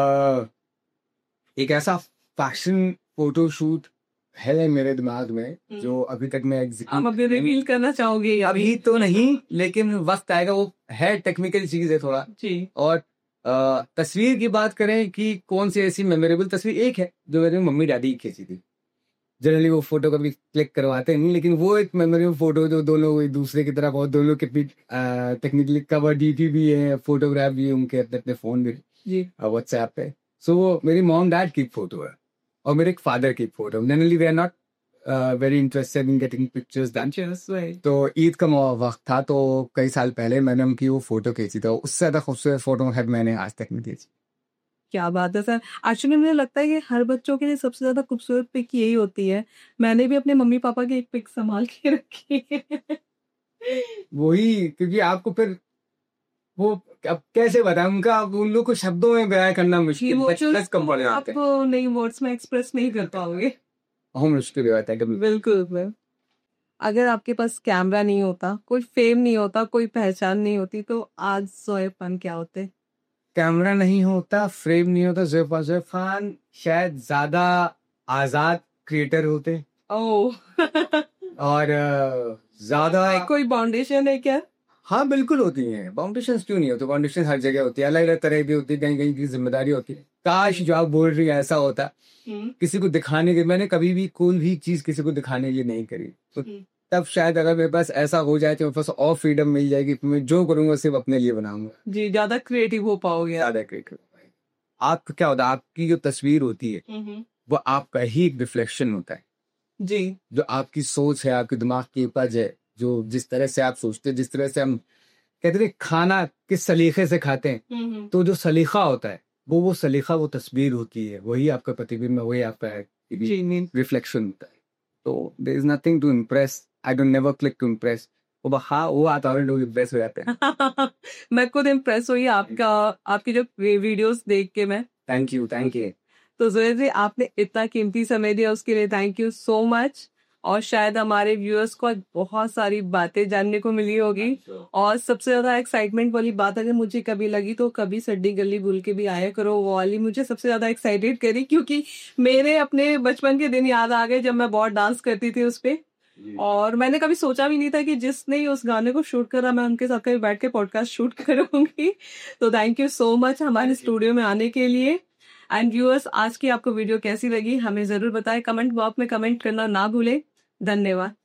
एक ऐसा फैशन फोटोशूट है मेरे दिमाग में जो अभी तक मैं आप अभी रिवील करना चाहोगे? अभी तो नहीं, लेकिन वक्त आएगा। वो है, टेक्निकल चीज है थोड़ा जी। और तस्वीर की बात करें कि कौन सी ऐसी मेमोरेबल तस्वीर, एक है जो मेरी मम्मी डैडी की खींची थी। जनरली वो फोटो कभी क्लिक करवाते नहीं, लेकिन वो एक मेमोरेबल फोटो जो दोनों एक दूसरे की तरह, बहुत दोनों के टेक्निकली कवर डीपी भी है, फोटोग्राफ भी उनके अपने अपने फोन में जी। व्हाट्सएप पे। सो वो मेरी मॉम डैड की फोटो है और मेरे एक फादर की photo. Generally we are not very interested in getting pictures done. तो ईद का वक्त था, तो कई साल पहले मैंने उनकी वो फोटो खींची, तो उससे ज्यादा खूबसूरत फोटो है मैंने आज तक नहीं खींची। क्या बात है सर। एक्चुअली मुझे लगता है कि हर बच्चों के लिए सबसे ज्यादा खूबसूरत पिक यही होती है। मैंने भी अपने मम्मी पापा की एक पिक संभाल के रखी है। वही, क्योंकि आपको फिर वो अब कैसे बताएं, उनका उन लोग को शब्दों में बयां करना मुश्किल, Emotions कम पड़ को जाते आप हैं। नहीं, वर्ड्स में एक्सप्रेस नहीं कर पाओगे। हम मुश्किल हो जाता है कभी। बिल्कुल सर। अगर आपके पास कैमरा नहीं होता, कोई फेम नहीं होता, कोई पहचान नहीं होती, तो आज ज़ोएफान क्या होते? कैमरा नहीं होता, फ्रेम नहीं होता, ज़ोएफान खान शायद ज्यादा आजाद क्रिएटर होते ओह। और ज्यादा कोई बाउंडेशन है क्या? हाँ बिल्कुल होती हैं। बाउंडेशन क्यों नहीं होते? बाउंडेशन हर जगह होती है, अलग अलग तरह की होती है, कहीं कहीं की जिम्मेदारी होती है। काश जो आप बोल रही है ऐसा होता, किसी को दिखाने के, मैंने कभी भी कोई भी चीज किसी को दिखाने के लिए नहीं करी। तो तब शायद अगर मेरे पास ऐसा हो जाए तो मेरे पास और फ्रीडम मिल जाएगी, मैं जो करूंगा सिर्फ अपने लिए बनाऊंगा। जी, ज्यादा क्रिएटिव हो पाओगे। ज्यादा क्रिएटिव। आपको क्या होता है, आपकी जो तस्वीर होती है वो आपका ही एक रिफ्लेक्शन होता है। जी जो आपकी सोच है, आपके दिमाग की उपज है, जो जिस तरह से आप सोचते हैं, जिस तरह से हम कहते हैं खाना किस सलीके से खाते हैं, तो जो सलीका होता है वो सलीका वो तस्वीर होती है, वही आपका प्रतिबिंब है, वही आपका रिफ्लेक्शन होता है। तो there is nothing to impress, I don't never click to impress. वो आता है लोग इम्प्रेस हो जाते हैं। मैं खुद इम्प्रेस हुई आपकी जो वीडियोस देख के। मैं थैंक यू तो जोया जी, आपने इतना कीमती समय दिया उसके लिए थैंक यू सो मच। और शायद हमारे व्यूअर्स को आज बहुत सारी बातें जानने को मिली होगी। और सबसे ज्यादा एक्साइटमेंट वाली बात अगर मुझे कभी लगी तो कभी सड्डी गली भूल के भी आया करो, वो वाली मुझे सबसे ज्यादा एक्साइटेड करी, क्योंकि मेरे अपने बचपन के दिन याद आ गए जब मैं बहुत डांस करती थी उस पे। और मैंने कभी सोचा भी नहीं था कि जिसने ही उस गाने को शूट करा मैं उनके साथ कभी बैठ के पॉडकास्ट शूट करूंगी। तो थैंक यू सो मच हमारे स्टूडियो में आने के लिए। एंड व्यूअर्स, आज की आपको वीडियो कैसी लगी हमें जरूर बताएं, कमेंट बॉक्स में कमेंट करना ना भूलें। धन्यवाद।